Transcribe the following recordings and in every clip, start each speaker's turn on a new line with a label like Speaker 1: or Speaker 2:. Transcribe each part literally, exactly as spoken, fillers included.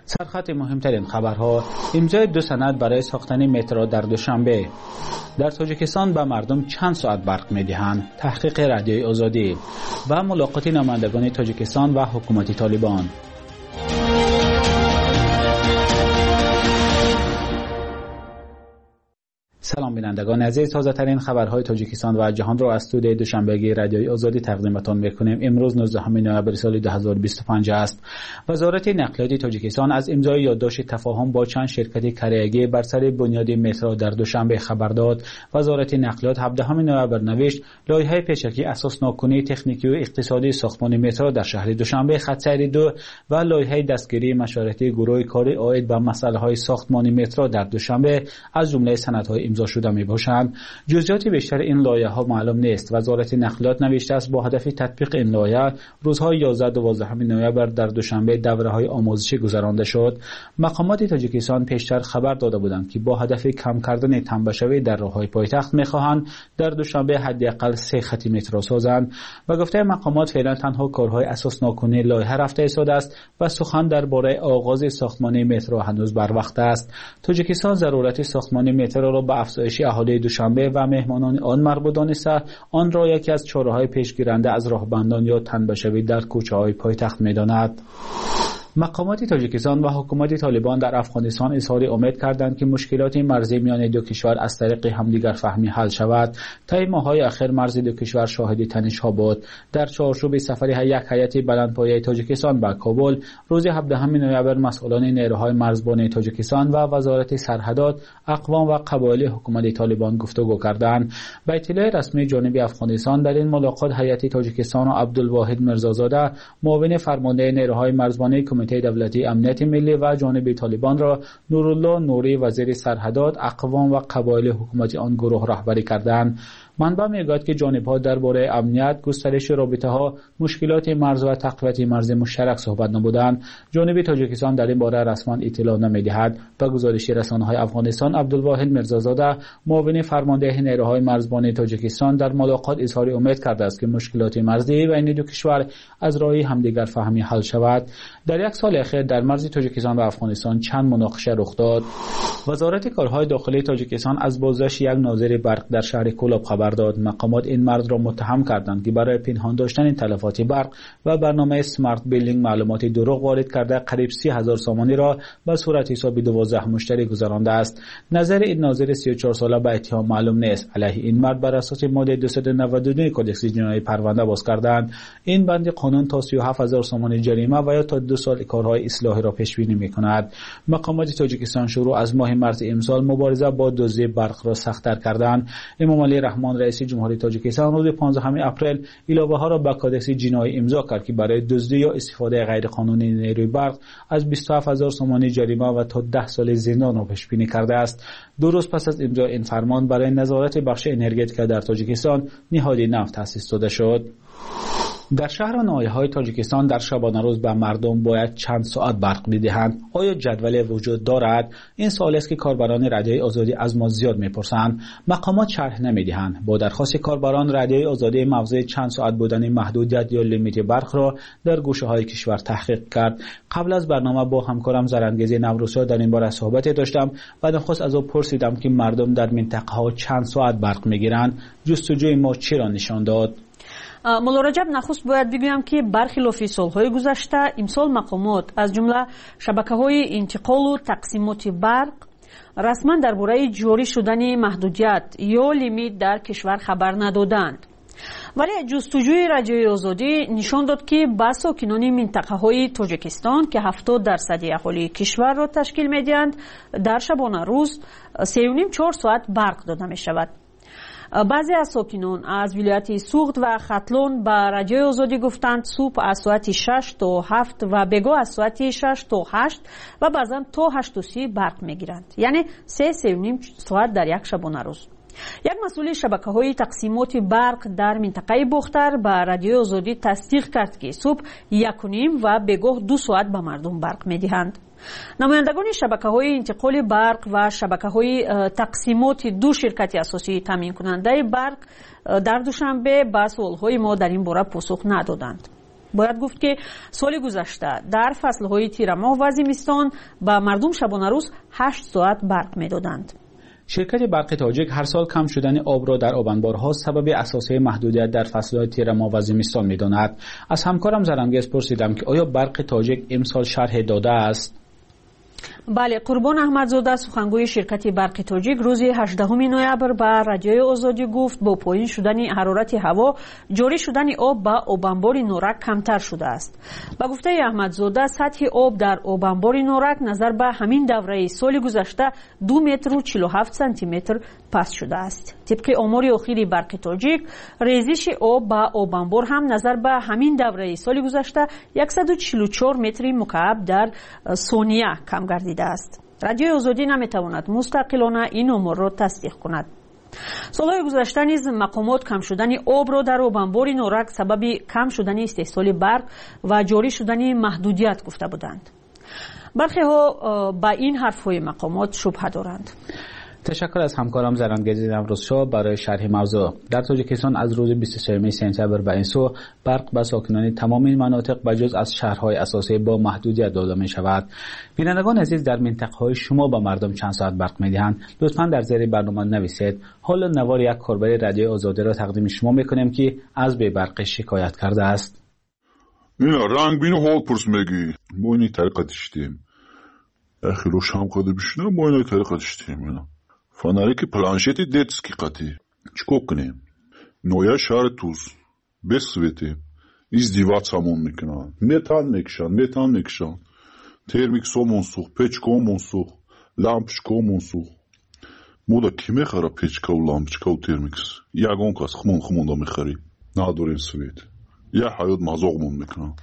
Speaker 1: سرخط مهمترین خبرها: امضای دو سند برای ساختن مترو در دوشنبه. در تاجیکستان به مردم چند ساعت برق میدهند. تحقیق رادیوی آزادی و ملاقات نمایندگان تاجیکستان و حکومت طالبان. سلام بینندگان عزیز، تازه ترین خبرهای تاجیکستان و جهان را از استودیوی دوشنبهگی رادیوی آزادی تقدیمتان میکنیم. امروز نوزدهم نوامبر سال دو هزار و بیست و پنج است. وزارت نقلیات تاجیکستان از امضای یادداشت تفاهم با چند شرکت کرایگی بر سر بنیاد مترو در دوشنبه خبر داد. وزارت نقلیات هفدهم نوامبر نوشت لایحه پیشکی اساس ناکنی تکنیکی و اقتصادی ساختمان مترو در شهر دوشنبه خط سیر دو و لایحه دستگیری مشورتی گروه کاری عاید به مسائل ساختمان مترو در دوشنبه از جمله سندهای امضا شده می باشند. جزئیات بیشتر این لایحه ها معلوم نیست. وزارت نقلیات نوشته است با هدف تطبیق این لایحه روزهای یازده و دوازده نوامبر در دوشنبه دوره‌های آموزشی گذرانده شد. مقامات تاجیکستان پیشتر خبر داده بودند که با هدف کم کردن تنبشوی در راههای پایتخت می‌خواهند در دوشنبه حداقل سه خط مترو سازند. و گفته مقامات فعلا تنها کارهای اساس ناکنی لایحه رفته ایستاده است و سخن درباره آغاز ساختمان مترو هنوز بر وقت است. تاجیکستان ضرورت ساختمان مترو را به افزایش اهالی دوشنبه و مهمانان آن مربوط دانسته آن را یکی از چاره‌های پیشگیرنده از راهبندان یا تنبشوی در کوچه‌های پایتخت می‌داند. مقامات تاجیکستان و حکومت طالبان در افغانستان اظهار امید کردند که مشکلات مرزی میان دو کشور از طریق همدیگر فهمی حل شود. طی ماه‌های اخیر مرز دو کشور شاهد تنش‌ها بود. در چارچوب سفر یک هیئت بلندپایه تاجیکستان به کابل روز هفدهم نوامبر مسئولان نیروهای مرزبان تاجیکستان و وزارت سرحدات، اقوام و قبایل حکومت طالبان گفتگو کردند. به اطلاع رسمی جانب افغانستان در این ملاقات هیئت تاجیکستان و عبدالواحد میرزازاده معاون فرمانده نیروهای مرزبانی کمیته دولتی امنیت ملی و جانب طالبان را نورالله نوری وزیر سرحدات، اقوام و قبایل حکومت آن گروه رهبری کردند. منبع میگوید که جانب‌ها درباره امنیت، گسترش رابطه‌ها، مشکلات مرز و تقویت مرز مشترک صحبت نمودند. جانب تاجیکستان در این باره رسما اطلاع نمی‌دهد. به گزارش رسانه‌های افغانستان، عبدالواحد میرزازاده معاون فرمانده نیروهای مرزبان تاجیکستان در ملاقات اظهار امید کرده است که مشکلات مرزی بین دو کشور از راه همدیگر فهمی حل شود. در یک سال اخیر در مرز تاجیکستان و افغانستان چند مناقشه رخ داد. وزارت کارهای داخلی تاجیکستان از بازداشت یک ناظر برق در شهر کولاب خبر داد. مقامات این مرد را متهم کردند که برای پنهان داشتن تلفات برق و برنامه اسمارت بیلینگ معلومات دروغ وارد کرده قریب سی هزار سامانی را به صورت حساب دوازده مشتری گذرانده است. نظر این ناظر سی و چهار ساله به اتهام معلوم نیست. علیه این مرد بر اساس ماده دویست و نود و دو کدکس جنایی پرونده باز کردند. این بند قانون تا سی و هفت هزار سامانی جریمه و یا تا دو سال کارهای اصلاحی را پیش بینی می‌کند. مقامات تاجیکستان شروع از ماه مارس امسال مبارزه با دزدی برق را سخت‌تر کردند. امام علی رحمان رئیس جمهوری تاجیکستان روز پانزدهم اپریل علاوه‌ها را به کدکس جنایی امضا کرد که برای دزدی یا استفاده غیرقانونی نیروی برق از بیست و هفت هزار سامانی جریمه و تا ده سال زندان را پیش بینی کرده است. دو روز پس از امضای این فرمان برای نظارت بخش انرژتیک در تاجیکستان نهاد نفت تأسیس داده شد. در شهر و ناحیه‌های تاجیکستان در شبانه روز به مردم باید چند ساعت برق بدهند. آیا جدول وجود دارد؟ این سوال است که کاربران رادیوی آزادی از ما زیاد می‌پرسند. مقامات شرح نمی‌دهند. با درخواست کاربران رادیوی آزادی موضوع چند ساعت بودن محدودیت یا لیمیت برق را در گوشه‌های کشور تحقیق کرد. قبل از برنامه با همکارم زرنگیزی نوروزی در این باره صحبت داشتم و درخواست از او پرسیدم که مردم در منطقه‌ها چند ساعت برق می‌گیرند. جستجوی ما چی را نشان داد؟
Speaker 2: مولا رجب، نخست باید بگویم که برخلاف سالهای گذشته امسال مقامات از جمله شبکه‌های انتقال و تقسیمات برق رسما درباره جاری شدن محدودیت یا لیمیت در کشور خبر ندادند. ولی جستجوی رادیوی آزادی نشان داد که به ساکنان منطقه‌های تاجیکستان که هفتاد درصد اهالی کشور را تشکیل می‌دهند در شبانه روز سه و نیم چهار ساعت برق داده می‌شود. بعضی از ساکنان از ولایت سوخت و ختلون به رادیوی آزادی گفتند صبح از ساعت شش تا هفت و بگاه از ساعت شش تا هشت و بعضا تا هشت و سی برق میگیرند، یعنی سه سه و نیم ساعت در یک شبانه روز. یک مسئول شبکه‌های تقسیمات برق در منطقه بختر به رادیوی آزادی تصدیق کرد که صبح یک و نیم و بگاه دو ساعت به مردم برق میدهند. نمایندگان شبکه‌های انتقال برق و شبکه‌های تقسیمات دو شرکت اساسی تامین کننده برق در دوشنبه به سوال‌های ما در این باره پاسخ ندادند. باید گفت که سال گذشته در فصل‌های تیر ماه و زمستان به مردم شبانه روز هشت ساعت برق می‌دادند.
Speaker 1: شرکت برق تاجیک هر سال کم شدن آب را در آبانبارها سبب اساسی محدودیت در فصل‌های تیر ماه و زمستان می‌داند. از همکارم زرنگیز پرسیدم که آیا برق تاجیک امسال شرح داده است؟
Speaker 2: بله، قربان احمدزاده سخنگوی شرکت برق تاجیک روز هجدهم نوامبر به رادیوی آزادی گفت با پایین شدن حرارت هوا جاری شدن آب به آبانبار نورک کمتر شده است. با گفته احمدزاده سطح آب در آبانبار نورک نظر به همین دوره سال گذشته دو متر و چهل و هفت سانتی متر پست شده است. طبق آمار اخیر برق تاجیک ریزش آب به آبانبار هم نظر به همین دوره سال گذشته صد و چهل و چهار متر مکعب در ثانیه کم گردیده است. رادیوی آزادی نمیتواند مستقلانه این امور را تصدیق کند. سالهای گذشته نیز مقامات کم شدن آب را در آبانبار نورک سبب کم شدن استحصال برق و جاری شدن محدودیت گفته بودند. برخی ها با این حرفهای مقامات شبهه دارند.
Speaker 1: تشکر از همکارم زرنگیز نوروز شاه برای شرح موضوع. در تاجیکستان از روز بیست و سوم سپتامبر به این سو برق به ساکنان تمام این مناطق بجز از شهرهای اساسی با محدودیت داده می شود. بینندگان عزیز، در منطقه‌های شما به مردم چند ساعت برق می دهند؟ لطفاً در زیر برنامه نویسید. حالا نوار یک کاربر رادیو آزادی را تقدیم شما می کنیم که از بی برق شکایت کرده است.
Speaker 3: اینا رنگ بینو حال پرس میگی ما اینی طریقه داشتیم اخی رو شام قده بشنه ما اینی طریقه داشتیم اینا فاناریک پلانشتی детский قطی چکو کنیم نویا شهر توز بسویتیم издеваться میکنن متان میکشن متان میکشن термик сомонсух печкомонсух лампшкомонсух мода ки мехара печка у лампочка у термикс ягонкас хмон хмонда мехари надорим свет я ҳаёт мазоғмон мекунам.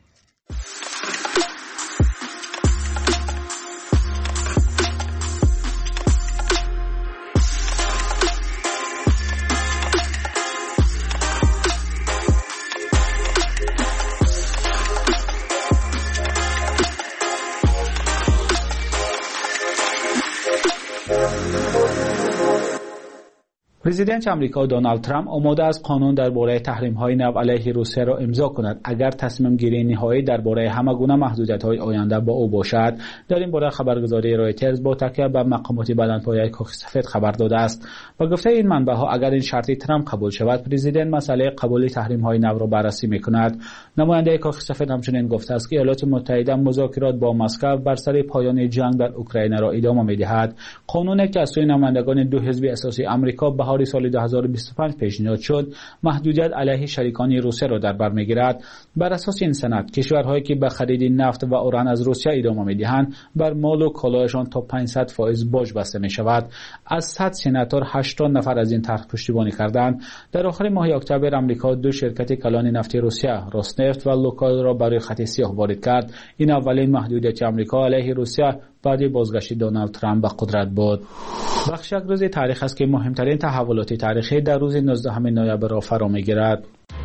Speaker 1: پرزیدنت آمریکا دونالد ترامپ آماده است قانون درباره تحریم‌های نو علیه روسیه را امضا کند اگر تصمیم گیری نهایی درباره همگونه محدودیت‌های آینده با او باشد. در این باره خبرگزاری رایترز با تکیه بر مقامات بلندپایه کاخ سفید خبر داده است. با گفته این منبع‌ها اگر این شرط ترامپ قبول شود، پرزیدنت مسئله قبول تحریم‌های نو را بررسی می‌کند. نماینده کاخ سفید همچنین گفته است که ایالات متحده مذاکرات با مسکو بر سر پایان جنگ در اوکراین را ادامه می‌دهد. قانونی که از سوی نمایندگان دو حزب اساسی آمریکا بهار سال دو هزار و بیست و پنج پیشنهاد شد، محدودیت علیه شریکان روسیه را در بر می‌گیرد. بر اساس این سند، کشورهایی که به خرید نفت و اوران از روسیه ادامه می‌دهند، بر مال و کالاهشان تا پانصد درصد باج بسته می‌شود. از صد سناتور هشتاد نفر از این طرح پشتیبانی کردند. در آخر ماه اکتبر آمریکا دو شرکت کلان نفتی روسیه، روسنفت و لوکال را برای خط سیاه وارد کرد. این اولین محدودیت آمریکا علیه روسیه بعد بازگشت دونالد ترامپ به قدرت بود. بخش یک روز تاریخ است که مهمترین تحولات تاریخی در روز نوزدهم نوامبر را فرا می‌گیرد.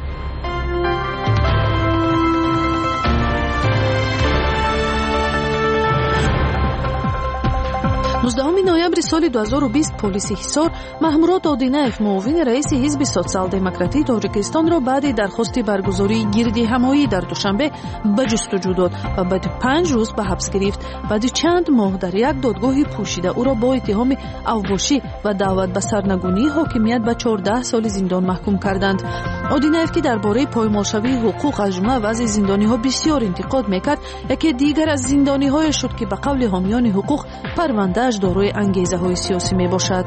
Speaker 4: نوزدهم نوامبر سال دو هزار و بیست پلیس حصار محمورات آدینایف معاون رئیس حزب سوسیال دموکراتی تاجیکستان را بعد درخواست برگزاری گردی همایی در دوشنبه به جستجو داد و بعد پنج روز به حبس گرفت. بعد چند ماه در یک دادگاه پوشیده او را با اتهام اوباشی و دعوت به سرنگونی حاکمیت به چهارده سال زندان محکوم کردند. آدینایف که درباره پایمالشوی حقوق از جمله وضع زندانی‌ها بسیار انتقاد میکرد، یکی دیگر از زندانی‌های شد که به قول حامیان حقوق پرونده دارای انگیزه های سیاسی می باشد.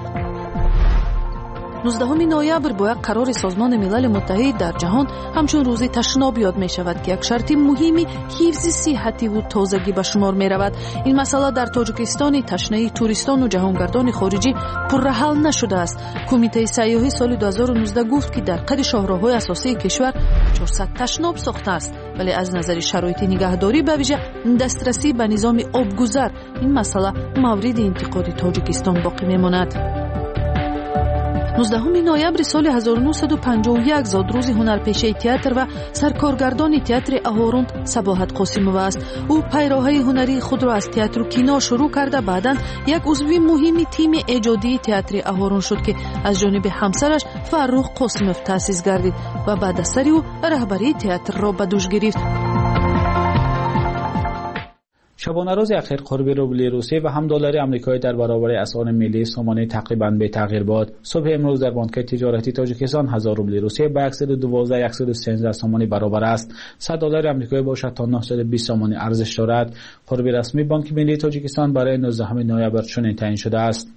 Speaker 4: نوزدهم نوامبر با یک قرار سازمان ملل متحد در جهان همچون روز تشناب یاد می شود که یک شرط مهمی حفظ صحتی و تازگی به شمار می رود. این مسئله در تاجیکستان تشنه توریستان و جهانگردان خارجی پرحل نشده است. کمیته سیاحی سال دو هزار و نوزده گفت که در قید شاهراهای اساسی کشور چهارصد تشناب ساخته است، ولی از نظر شرایط نگهداری به ویژه دسترسی به نظام آبگذر این مسئله مورد انتقاد تاجیکستان باقی می ماند. نوزدهم نوامبر سال هزار و نهصد و پنجاه و یک زاد روز هنرپیشه تئاتر و سرکارگردان تئاتر اهوروند صباحت قاسمова است. او پیراهه هنری خود را از تئاتر و کینو شروع کرده، بعداً یک عضو مهم تیم ایجادی تئاتر اهوروند شد که از جانب همسرش فرخ قاسمov تأسیس گردید و بعد از سر او رهبری تئاتر را به دوش گرفت.
Speaker 1: شبانه روز اخیر قرب روبل روسیه و هم دلار آمریکایی در برابر اسعار ملی سامانه تقریباً به تغییر بود. صبح امروز در بانک تجارتی تاجیکستان هزار روبل روسیه به صد و دوازده صد و سیزده سامانی برابر است. صد دلار آمریکایی باشد تا نهصد و بیست سامانی ارزش دارد. قرب رسمی بانک ملی تاجیکستان برای نوزدهم نوامبر چنین تعیین شده است.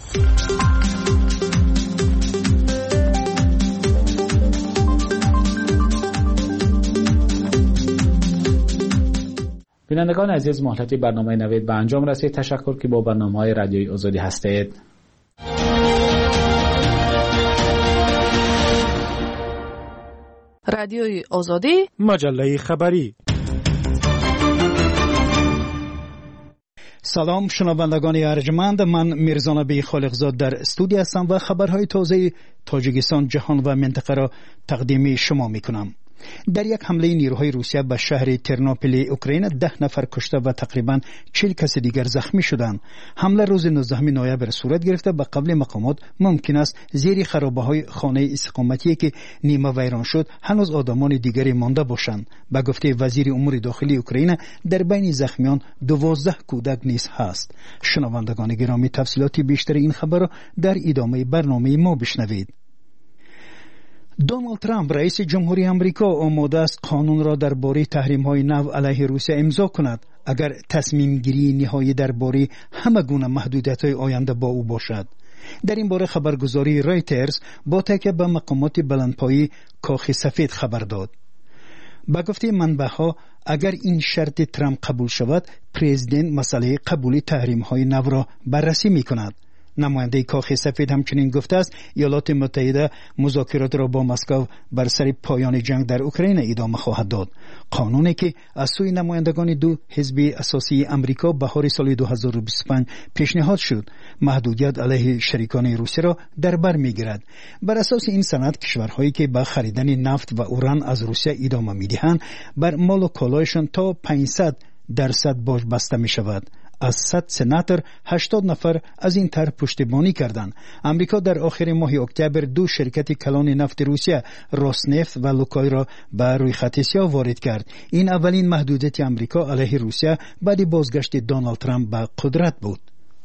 Speaker 1: بینندگان عزیز، مهلتی برنامه نوید به انجام رسید. تشکر که با برنامه‌های رادیوی آزادی هستید.
Speaker 4: رادیوی آزادی،
Speaker 5: مجله خبری. سلام شنوندگان ارجمند، من میرزا نبی خالقزاد در استودیو هستم و خبرهای تازه تاجیکستان، جهان و منطقه را تقدیم شما میکنم. در یک حمله نیروهای روسیه به شهر ترنوپیل اوکراین ده نفر کشته و تقریباً چهل کس دیگر زخمی شدند. حمله روز نوزدهم نوامبر صورت گرفته. به قبل مقامات ممکن است زیر خرابه‌های خانه استقامتی که نیمه ویران شد هنوز آدمان دیگری مانده باشند. به گفته وزیر امور داخلی اوکراین در بین زخمیان دوازده کودک نیز هست. شنوندگان گرامی، تفصیلات بیشتر این خبر را در ادامه برنامه ما بشنوید. دونالد ترامپ رئیس جمهوری آمریکا آماده است قانون را درباره تحریم‌های نو علیه روسیه امضا کند اگر تصمیم گیری نهایی درباره همه گونه محدودیت‌های آینده با او باشد. در این باره خبرگزاری رایترز با تکیه به مقامات بلندپایه کاخ سفید خبر داد. با گفته منبع‌ها اگر این شرط ترامپ قبول شود، پرزیدنت مسئله قبول تحریم‌های نو را بررسی می‌کند. نماینده کاخ سفید همچنین گفته است ایالات متحده مذاکرات را با مسکو بر سر پایان جنگ در اوکراین ادامه خواهد داد. قانونی که از سوی نمایندگان دو حزب اساسی امریکا بهار سال دو هزار و بیست و پنج پیشنهاد شد، محدودیت علیه شریکان روسیه را در بر میگیرد. بر اساس این سند کشورهایی که به خریدن نفت و اوران از روسیه ادامه میدهند بر مال و کالایشان تا پانصد درصد باج بسته می شود. از صد سناتور هشتاد نفر از این طرح پشتیبانی کردند. امریکا در آخر ماه اکتبر دو شرکت کلان نفت روسیه، روسنفت و لوکویل را به روی خط سیاه وارد کرد. این اولین محدودیت امریکا علیه روسیه بعد بازگشت دونالد ترامپ به قدرت بود.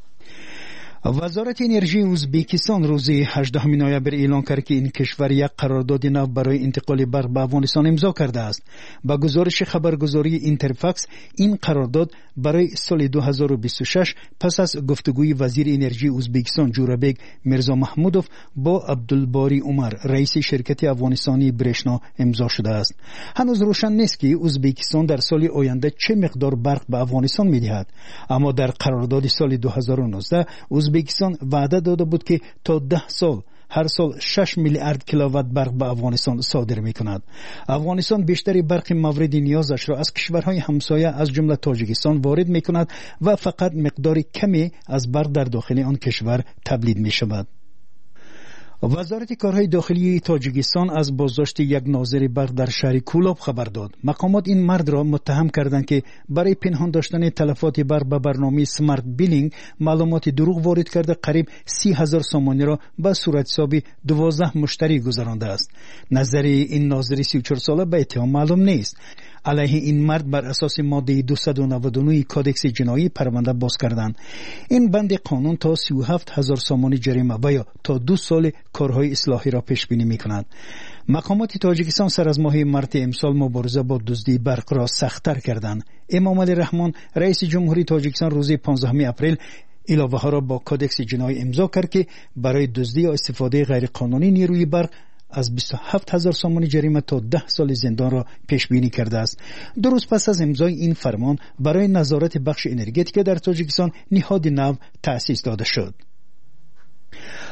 Speaker 5: وزارت انرژی ازبکستان روز هجدهم نوامبر اعلام کرد که این کشور یک قرارداد نو برای انتقال برق به افغانستان امضا کرده است. با گزارش خبرگزاری اینترفاکس، این قرارداد برای سال دو هزار و بیست و شش پس از گفتگوی وزیر انرژی ازبکستان جورابک میرزا محمودوف با عبدالباری عمر رئیس شرکت افغانستانی برشنا امضا شده است. هنوز روشن نیست که ازبکستان در سال آینده چه مقدار برق به افغانستان می‌دهد، اما در قرارداد سال دو هزار و نوزده ازبکستان وعده داده بود که تا ده سال هر سال شش میلیارد کیلووات برق به افغانستان صادر می کند. افغانستان بیشتری برق مورد نیازش را از کشورهای همسایه از جمله تاجیکستان وارد می کند و فقط مقدار کمی از برق در داخل آن کشور تولید می شود. وزارت کارهای داخلی تاجیکستان از بازداشت یک ناظر برق در شهر کولاب خبر داد. مقامات این مرد را متهم کردند که برای پنهان داشتن تلفات برق به برنامه سمارت بیلینگ معلومات دروغ وارد کرده قریب سی هزار سامانی را به صورت حسابی دوازده مشتری گذرانده است. نظر این ناظر سی و چهار ساله به اتهام معلوم نیست. علیه این مرد بر اساس ماده دویست و نود و نه کادکس جنایی پرونده باز کردند. این بند قانون تا سی و هفت هزار سامانی جریمه و یا تا دو سال کارهای اصلاحی را پیش بینی می کند. مقامات تاجیکستان سر از ماه مارت امسال مبارزه با دزدی برق را سخت‌تر کردند. امام علی رحمان رئیس جمهوری تاجیکستان روز پانزدهم اپریل علاوه ها را با کادکس جنایی امضا کرد که برای دزدی یا استفاده غیرقانونی نیروی برق از بیست و هفت هزار سامانی جریمه تا ده سال زندان را پیش بینی کرده است. دو روز پس از امضای این فرمان برای نظارت بخش انرژتیک در تاجیکستان نهاد نو تأسیس داده شد.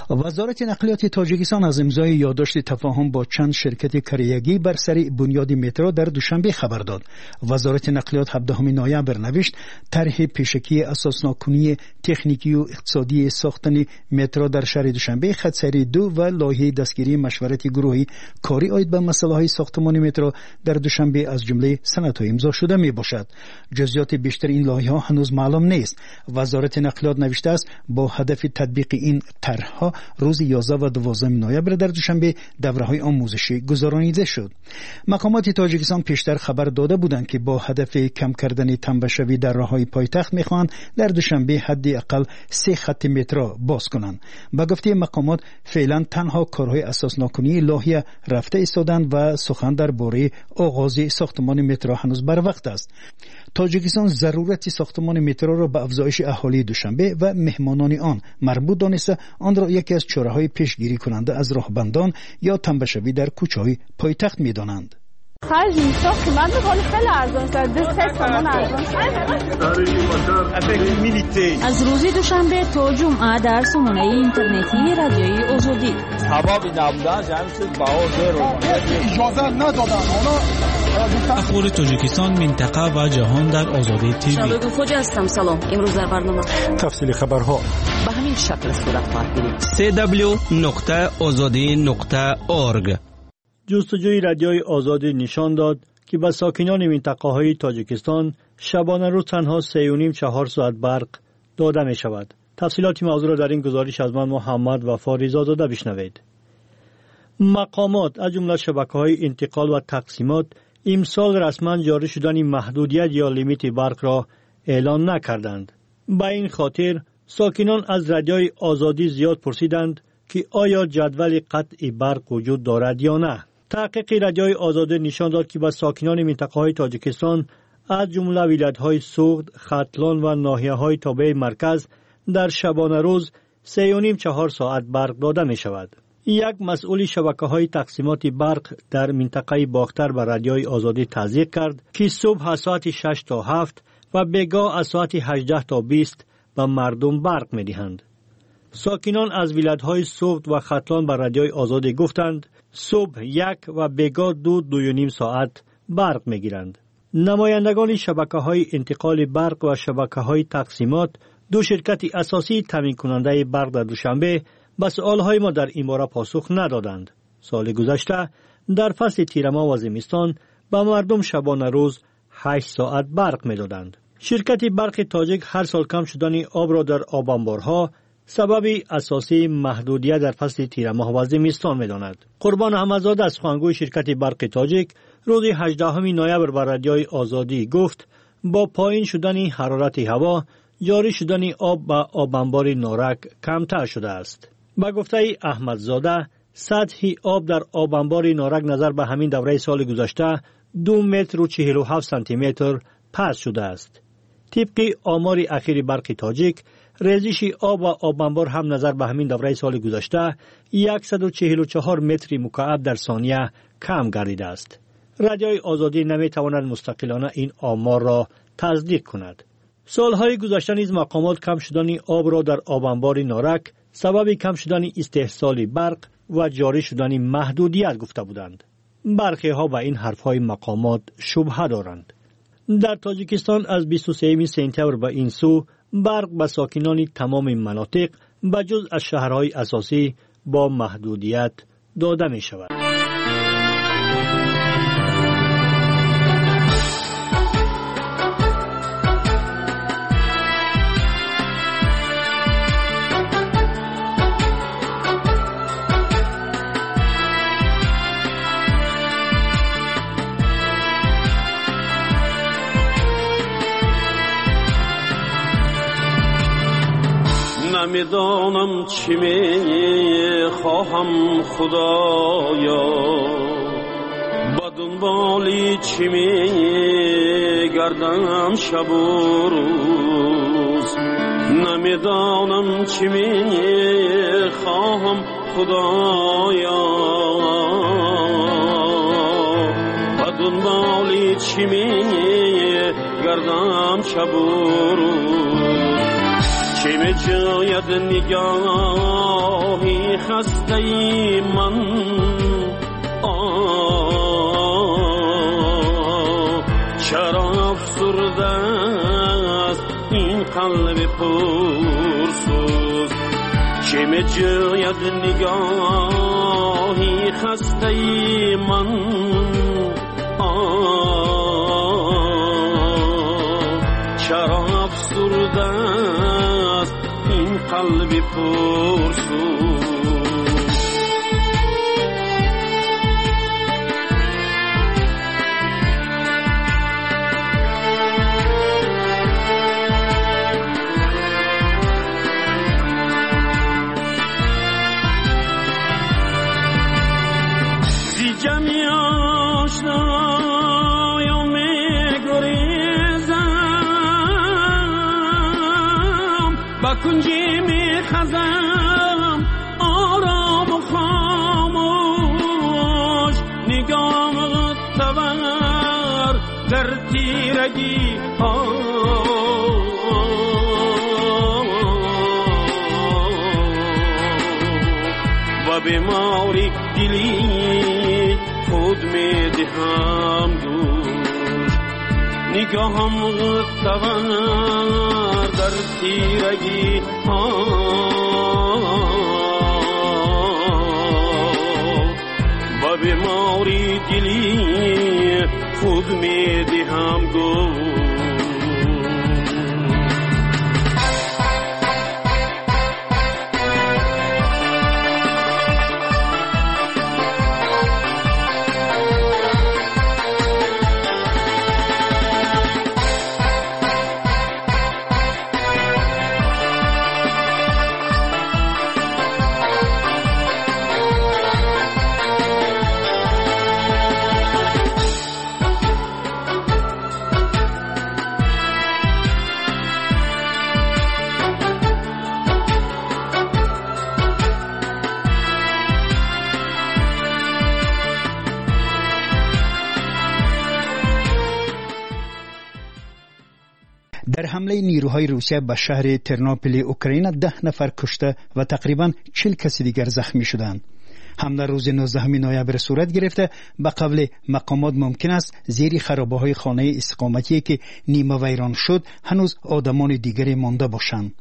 Speaker 5: وزارت نقلیات تاجیکستان از امضای یادداشت تفاهم با چند شرکت کریگی بر سر بنیاد مترو در دوشنبه خبر داد. وزارت نقلیات هفدهم نوامبر نوشت طرح پیشکی اساسناکنی تکنیکی و اقتصادی ساختن مترو در شهر دوشنبه خط سری دو و لایحه دستگیری مشورت گروهی کاری آید به مسائل ساختمان مترو در دوشنبه از جمله سندهای امضا شده می باشد. جزئیات بیشتر این لایحه ها هنوز معلوم نیست. وزارت نقلیات نوشته است با هدف تطبیق این طرحها روز یازده و دوازده نوامبر در دوشنبه دوره‌های آموزشی گذرانیده شد. مقامات تاجیکستان پیشتر خبر داده بودند که با هدف کم کردن تنبشوی در راه‌های پایتخت می‌خواهند در دوشنبه حداقل سه خط مترو باز کنند. با گفته مقامات فعلا تنها کارهای اساسناکنی لایحه رفته ایستادند و سخن درباره آغاز ساختمان مترو هنوز بر وقت است. تاجیکستان ضرورت ساختمان مترو را به افزایش اهالی دوشنبه و مهمانان آن مربوط دانسته آن را یکی از چاره‌های پیشگیری کننده از راهبندان یا تنبشوی در کوچه‌های پایتخت می‌دانند.
Speaker 6: خرج ساخت قیمت خیلی خیلی ارزان شد. دست سامان ارزان شد.
Speaker 2: از روز دوشنبه تا جمعه در سامانه اینترنتی رادیوی آزادی.
Speaker 7: سبب نبودن جمعی چیز باور رو
Speaker 8: اجازه ندادن.
Speaker 9: اخبار تاجیکستان، منطقه و جهان در آزادی تیوی.
Speaker 10: شبکه فوج هستم. سلام. امروز در برنامه
Speaker 5: تفصیل خبرها
Speaker 10: به همین شکل صورت خواهد گرفت.
Speaker 9: سی دبلیو نقطه آزادی نقطه اورگ.
Speaker 11: جستجوی رادیوی آزادی نشان داد که به ساکنان منطقه‌های تاجیکستان شبانه روز تنها سه و نیم چهار ساعت برق داده می شود. تفصیلات موضوع را در این گزارش از من محمد وفا رضازاده بشنوید. مقامات از جمله شبکه‌های انتقال و تقسیمات امسال رسما جاری شدن محدودیت یا لیمیت برق را اعلان نکردند. به این خاطر ساکنان از رادیوی آزادی زیاد پرسیدند که آیا جدول قطع برق وجود دارد یا نه. تحقیق رادیوی آزادی نشان داد که به ساکنان منطقه‌های تاجیکستان از جمله ولایت‌های سوغد، ختلان و ناحیه‌های تابع مرکز در شبانه روز سه و نیم چهار ساعت برق داده می شود. یک مسئول شبکه‌های تقسیمات برق در منطقه باختر به رادیوی آزادی تذکر کرد که صبح از ساعت شش تا هفت و بگاه از ساعت هجده تا بیست به مردم برق می‌دهند. ساکنان از ولایت‌های سوغد و ختلان به رادیوی آزادی گفتند صبح یک و بگاه دو دو و نیم ساعت برق می‌گیرند. نمایندگان شبکه‌های انتقال برق و شبکه‌های تقسیمات، دو شرکت اساسی تامین کننده برق در دوشنبه، به سؤال‌های ما در این باره پاسخ ندادند. سال گذشته در فصل تیرما و زمستان به مردم شبانه روز هشت ساعت برق می‌دادند. شرکت برق تاجیک هر سال کم شدن آب را در آب انبارها سبب اساسی محدودیت در فصل تیرماه و زمستان می‌داند. قربان احمدزاده از سخنگوی شرکت برق تاجیک روز هجدهم نوامبر به رادیوی آزادی گفت با پایین شدن حرارت هوا جاری شدن آب به آب انبار نارک کمتر شده است. با گفته احمدزاده سطح آب در آب انبار نارک نظر به همین دوره سال گذشته دو متر و چهل و هفت سانتی متر پس شده است. طبق آمار اخیر برق تاجیک ریزش آب و آب انبار هم نظر به همین دوره سال گذشته صد و چهل و چهار متر مکعب در ثانیه کم گردیده است. رادیوی آزادی نمیتواند مستقلانه این آمار را تصدیق کند. سالهای گذشته نیز مقامات کم شدن آب را در آب انبار نارک سبب کم شدن استحصال برق و جاری شدن محدودیت گفته بودند. برخی ها به این حرفهای مقامات شبهه دارند. در تاجیکستان از بیست و سوم سپتامبر به این سو برق به ساکنان تمام مناطق به جز از شهرهای اساسی با محدودیت داده می شود.
Speaker 12: نمیدانم چی می خواهم خدایا با دنبالی چی می گردم شب و روز نمیدانم چی می خواهم خدایا با دنبالی چی می گردم شب و روز چه می جاید نگاهی خسته ای من آه چرا افسرده است این قلب پرسوز چه می جاید نگاهی خسته ای من آه چرا افسرده است این قلب پرسوز کنجی می خزم آرام و خاموش نگام تور در تیرگی ها و بیماری دلی خود می دهم دوش نگاهم تور در تیرگی ها و بیماری دلی خود می دهم گفت
Speaker 5: در حمله نیروهای روسیه به شهر ترنوپیل اوکراین ده نفر کشته و تقریباً چهل کسی دیگر زخمی شدند. حمله روز نوزدهم نوامبر صورت گرفته. به قول مقامات ممکن است زیر خرابه‌های خانه استقامتی که نیمه ویران شد هنوز آدمان دیگری مانده باشند.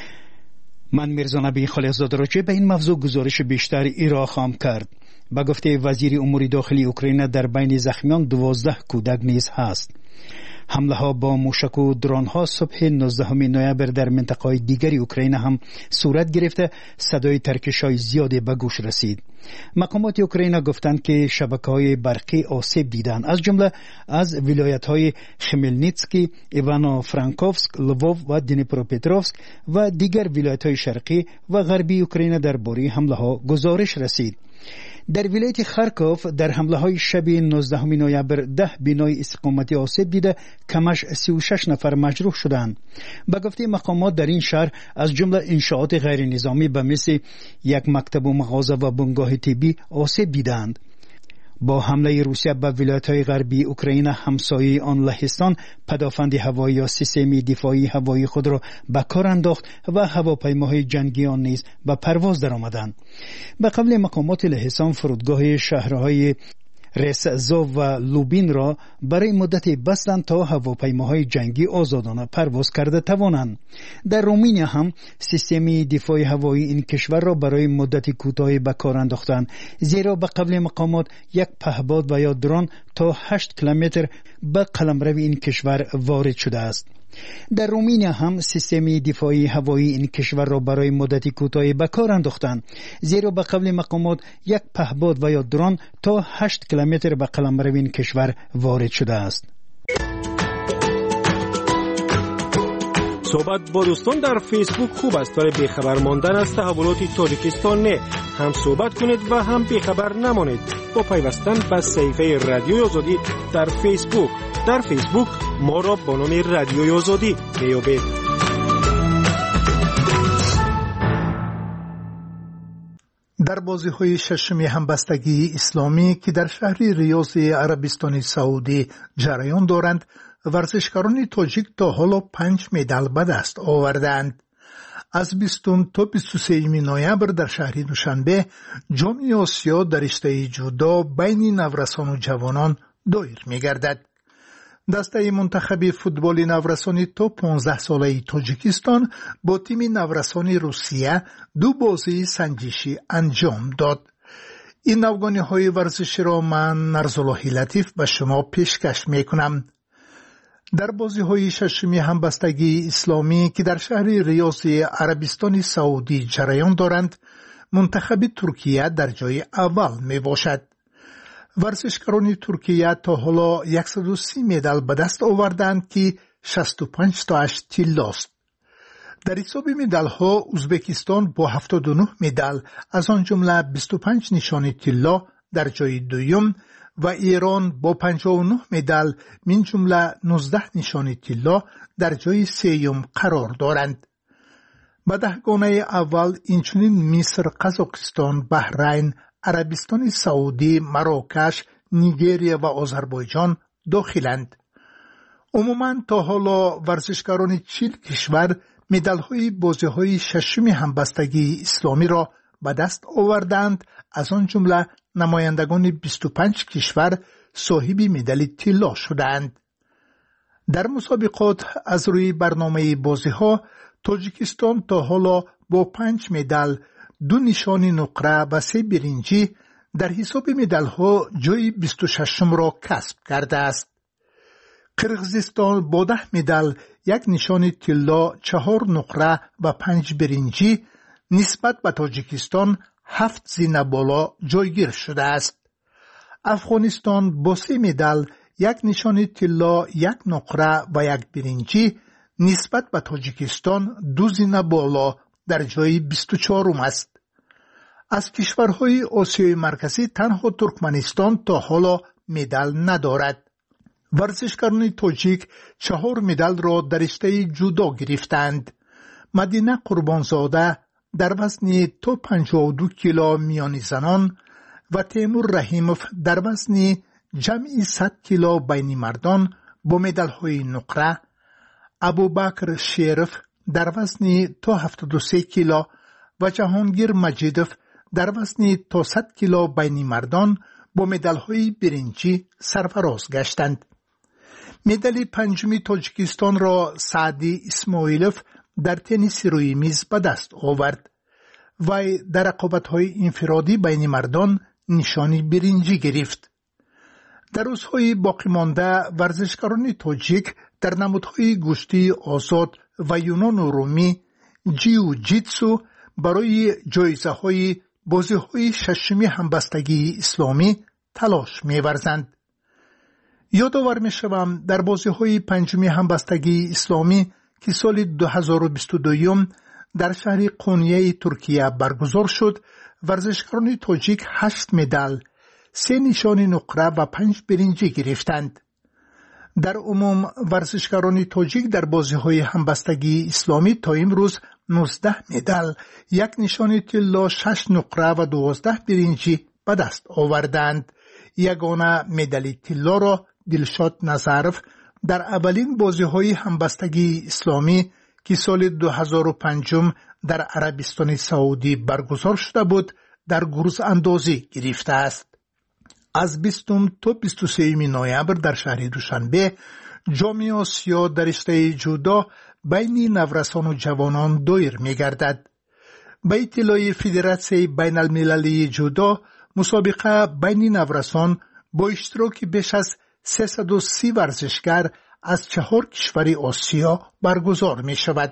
Speaker 5: من میرزا نبی خلیزاده راجع به این موضوع گزارش بیشتر ارائه خواهم کرد. به گفته وزیر امور داخلی اوکراین در بین زخمیان دوازده کودک نیز هست. حمله ها با موشک و درون ها صبح نوزدهم نوامبر در منطقه دیگری اوکراین هم صورت گرفته. صدای ترکش های زیادی به گوش رسید. مقامات اوکراین گفتند که شبکه های برقی آسیب دیدند، از جمله از ولایت های خمیلنیتسکی، ایوانو فرانکوفسک، لووو و دنیپروپتروفسک و دیگر ولایت های شرقی و غربی اوکراین درباره حمله ها گزارش رسید. در ولایت خارکوف در حمله های شب نوزدهم نوامبر ده بنای استقامتی آسیب دیده، کمش سی و شش نفر مجروح شدند. به گفته مقامات در این شهر از جمله انشاءات غیر نظامی به مثل یک مکتب و مغازه و بنگاه طبی آسیب دیدند. با حمله روسیه به ولایت‌های غربی اوکراین همسایه آن لهستان پدافند هوایی یا سیستم دفاعی هوایی خود را به کار انداخت و هواپیماهای جنگی آن نیز به پرواز درآمدند. به قول مقامات لهستان فرودگاه شهرهای رسزو و لوبین را برای مدتی بستند تا هواپیماهای جنگی آزادانه پرواز کرده توانند. در رومانیا هم سیستم دفاع هوایی این کشور را برای مدتی کوتاهی به کار انداختند، زیرا به قول مقامات یک پهپاد و یا درون تا هشت کیلومتر به قلمرو این کشور وارد شده است. در رومانیا هم سیستم دفاعی هوایی این کشور را برای مدتی کوتاهی به کار انداختند، زیرا به قول مقامات یک پهپاد و یا درون تا هشت کیلومتر به قلمرو این کشور وارد شده است.
Speaker 11: صحبت با دوستان در فیسبوک خوب است، ولی بیخبر ماندن از تحولات تاجیکستان نه. هم صحبت کنید و هم بیخبر نمانید با پیوستن به صفحه رادیوی آزادی در فیسبوک. در فیسبوک ما را با نام رادیوی آزادی میابید.
Speaker 13: در بازی‌های ششمی همبستگی اسلامی که در شهر ریاض عربستان سعودی جریان دارند، ورزشکاران تاجیک تا حالا پنج مدال به دست آوردند. از بیستم تا بیست و سوم نوامبر در شهر دوشنبه جام آسیا در رشته جودو بین نورسان و جوانان دایر می‌گردد. دسته منتخب فوتبال نورسانی تا پانزده ساله تاجیکستان با تیم نورسانی روسیه دو بازی سنجشی انجام داد. این نوگانی های ورزشی را من نرزاللهی لطیف به شما پیشکش میکنم. در بازی های ششمی همبستگی اسلامی که در شهر ریاض عربستان سعودی جریان دارند، منتخب ترکیه در جای اول می باشد. ورزشکاران ترکیه تا حالا صد و سی مدال به دست آوردند که شصت و پنج تاش طلاست. در حساب مدال ها ازبکستان با هفتاد و نه مدال از آن جمله بیست و پنج نشان طلا در جای دوم و ایران با پنجاه و نه مدال من جمله نوزده نشان طلا در جای سوم قرار دارند. به دهگانه اول اینچنین مصر، قزاقستان، بحرین، عربستان سعودی، مراکش، نیجریه و آذربایجان داخلند. عموماً تا حالا ورزشکاران چهل کشور مدال‌های بازی‌های ششم همبستگی اسلامی را به دست آوردند، از آن جمله نمایندگان بیست و پنج کشور صاحب مدال طلا شدند. در مسابقات از روی برنامه بازی‌ها تاجیکستان تا حالا با پنج مدال، دو نشان نقره و سه برنجی در حساب مدال‌ها جای بیست و ششم را کسب کرده است. قرقیزستان با ده مدال، یک نشان طلا، چهار نقره و پنج برنجی نسبت به تاجیکستان هفت زینه بالا جایگیر شده است. افغانستان با سه مدال، یک نشان طلا، یک نقره و یک برنجی نسبت به تاجیکستان دو زینه بالا در جای بیست و چهارم است. از کشورهای آسیای مرکزی تنها ترکمنستان تا حالا مدال ندارد. ورزشکاران تاجیک چهار مدال را در رشته جودو گرفتند. مدینه قربانزاده در وزن تا پنجاه و دو کیلو میان زنان و تیمور رحیموف در وزن جمعی صد کیلو بین مردان با مدال های نقره، ابوبکر شیرف در وزن تا هفتاد و سه کیلو و جهانگیر مجیدوف در وزن تا صد کیلو بین مردان با مدال های برنجی سرفراز گشتند. مدال پنجمی تاجیکستان را سعدی اسماعیلوف در تنیس روی میز به دست آورد و در رقابت‌های انفرادی بین مردان نشانی برنجی گرفت. در روزهای باقی مانده ورزشکاران تاجیک در نمودهای گشتی آزاد و یونان و رومی جیو جیتسو برای جایزه های بازی های ششمی همبستگی اسلامی تلاش می‌ورزند. یادآور می‌شوم در بازی های پنجمی همبستگی اسلامی که سال دو هزار و بیست و دو در شهر قونیه ترکیه برگزار شد، ورزشکاران تاجیک هشت مدال، سه نشان نقره و پنج برنجی گرفتند. در عموم ورزشکاران تاجیک در بازی‌های همبستگی اسلامی تا امروز نوزده مدال، یک نشان طلا، شش نقره و دوازده برنجی به دست آوردند. یگانه مدال طلا را دلشاد نظرف در اولین بازی‌های همبستگی اسلامی که سال دو هزار و پنج در عربستان سعودی برگزار شده بود در گروز اندازی گرفته است. از بیستم تا بیست و سوم نوامبر در شهر دوشنبه جام آسیا در رشته جودو بین نورسان و جوانان دایر می‌گردد. به اطلاع فدراسیون بین المللی جودو، مسابقه بین نورسان با اشتراک بیش از سیصد و سی ورزشکار از چهار کشور آسیا برگزار می شود.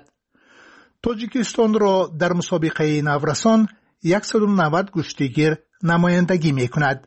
Speaker 13: تاجیکستان را در مسابقه نورسان صد و نود گشتیگیر نمایندگی می کند.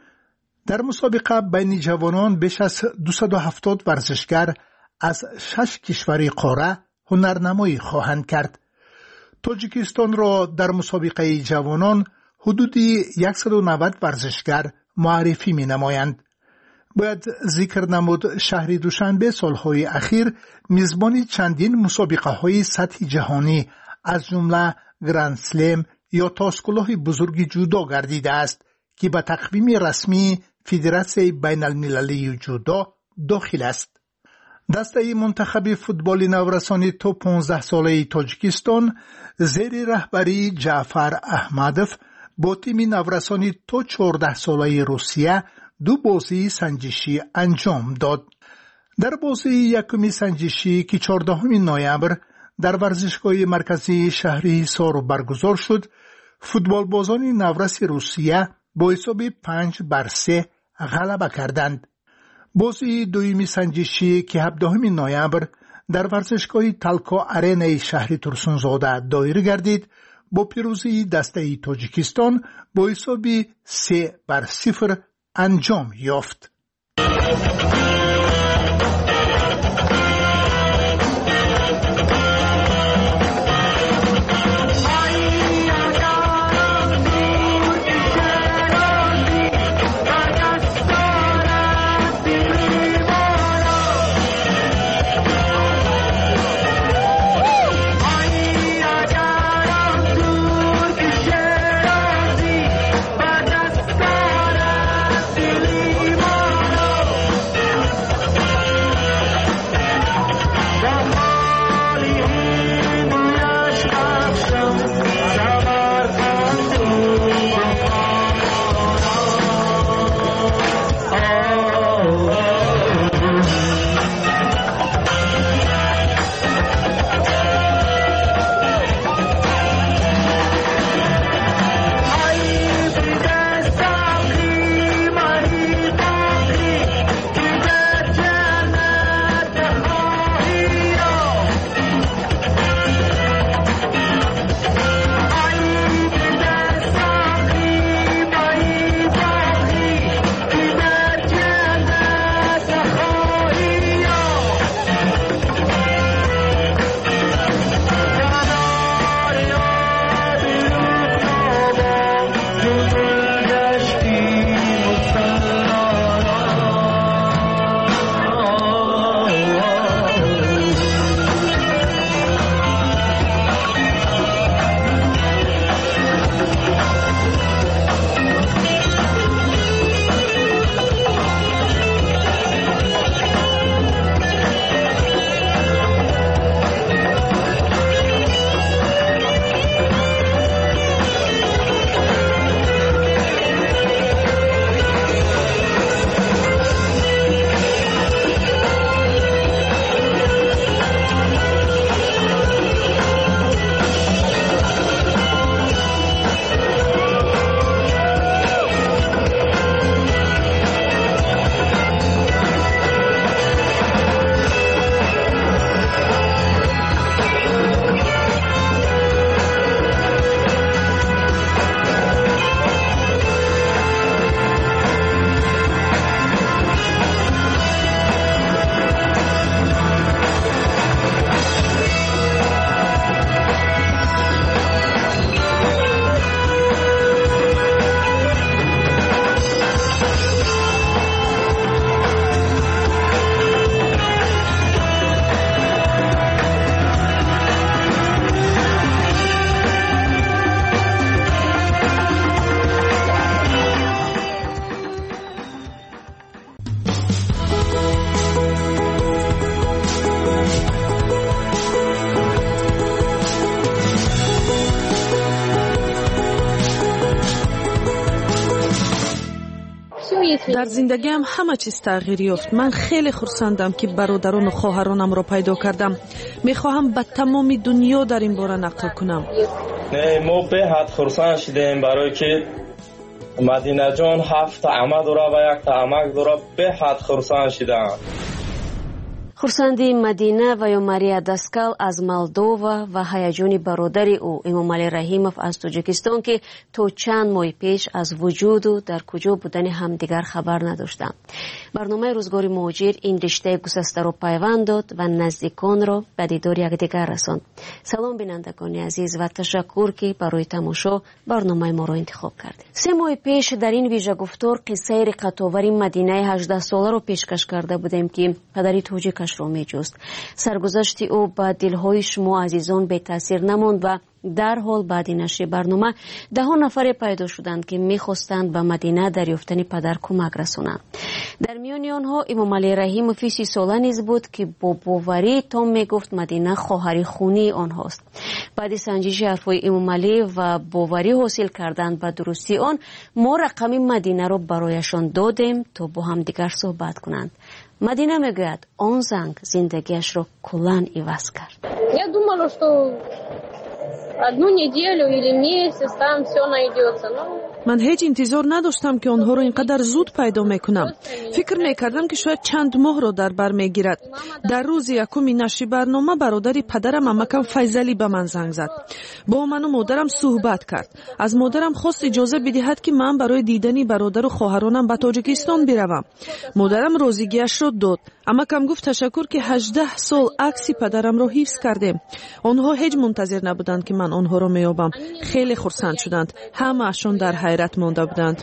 Speaker 13: در مسابقه بین جوانان بیش از دویست و هفتاد ورزشکار از شش کشور قاره هنرنمایی خواهند کرد. تاجیکستان را در مسابقه جوانان حدودی صد و نود ورزشکار معرفی می نمایند. باید ذکر نمود شهر دوشنبه سالهای اخیر میزبان چندین مسابقه های سطح جهانی از جمله گرند سلم یا تاسکلاه بزرگ جودو گردیده است که به تقویم رسمی فدراسیون بین المللی جودو داخل است. دسته منتخب فوتبال نورسانی تو پانزده ساله تاجیکستان زیر رهبری جعفر احمدوف با تیم نورسانی تو چهارده ساله روسیه دو بازی سنجشی انجام داد. در بازی یکمی سنجشی که چهاردهم نوامبر در ورزشگاه مرکزی شهری حصار برگزار شد، فوتبال بازان نورس روسیه با حساب پنج بر سه غلبه کردند. بازی دویمی سنجشی که هفدهم نوامبر در ورزشگاه تالکا آرینای شهر ترسونزاده دایر گردید، با پیروزی دسته تاجیکستان با حساب سه بر صفر انجام یافت.
Speaker 4: در زندگیم همه چیز تغییر یافت. من خیلی خرسندم که برادران و خواهرانم را پیدا کردم. میخواهم به تمام دنیا در این باره نقل کنم.
Speaker 14: نه ما به حد خرسند شدیم برای که مدینه جان هفت عمه داره و یک عمک داره. به حد خرسند شدم.
Speaker 10: خورسندی مدینه و یا ماریا داسکال از مالدووا و هیجان برادری او امامعلی رحیمов از تاجیکستان که تا چند ماه پیش از وجود و در کجا بودن همدیگر خبر نداشتند. برنامه روزگار مهاجر این رشته گسسته را پیوند داد و نزدیکان را به دیدار یکدیگر رساند. سلام بینندگان عزیز و تشکر که برای تماشا برنامه ما را انتخاب کردید. سه ماه پیش در این ویژه گفتار قصه رقت‌آور مدینه هجده ساله را پیشکش کرده بودیم که پدری تاجیک زندگیش را می جست. سرگذشت او با دلهای شما عزیزان به تاثیر نماند و در حال بعد نشر برنامه ده ها نفر پیدا شدند که میخواستند به مدینه در یافتن پدر کمک رسانند. در میان آنها امام علی رحیموف سی ساله نیز بود که با باوری تام میگفت مدینه خواهر خونی آنهاست. بعد سنجش حرفهای امام علی و باوری حاصل کردن به درستی آن، ما رقم مدینه را برایشان دادیم تا با هم دیگر صحبت کنند. مدینه میگوید آن زنگ زندگیش را کلاً عوض کرد.
Speaker 6: Я думала, что одну неделю или месяц там все найдется.
Speaker 4: من هیچ انتظار نداشتم که آنها رو اینقدر زود پیدا میکنم. فکر میکردم که شاید چند ماه رو در بر میگیرد. در روز یکم نشر برنامه برادری پدرم عمکم فیضلی به من زنگ زد. با من و مادرم صحبت کرد. از مادرم خواست اجازه بدهد که من برای دیدن برادر و خواهرانم به تاجیکستان بروم. مادرم راضیگیش را داد. عمکم گفت تشکر که هجده سال عکس پدرم را حفظ کردیم. آنها هیچ منتظر نبودند که من آنها را میابم. خیلی خرسند شدند. همه‌شان در حیرت مانده بودند.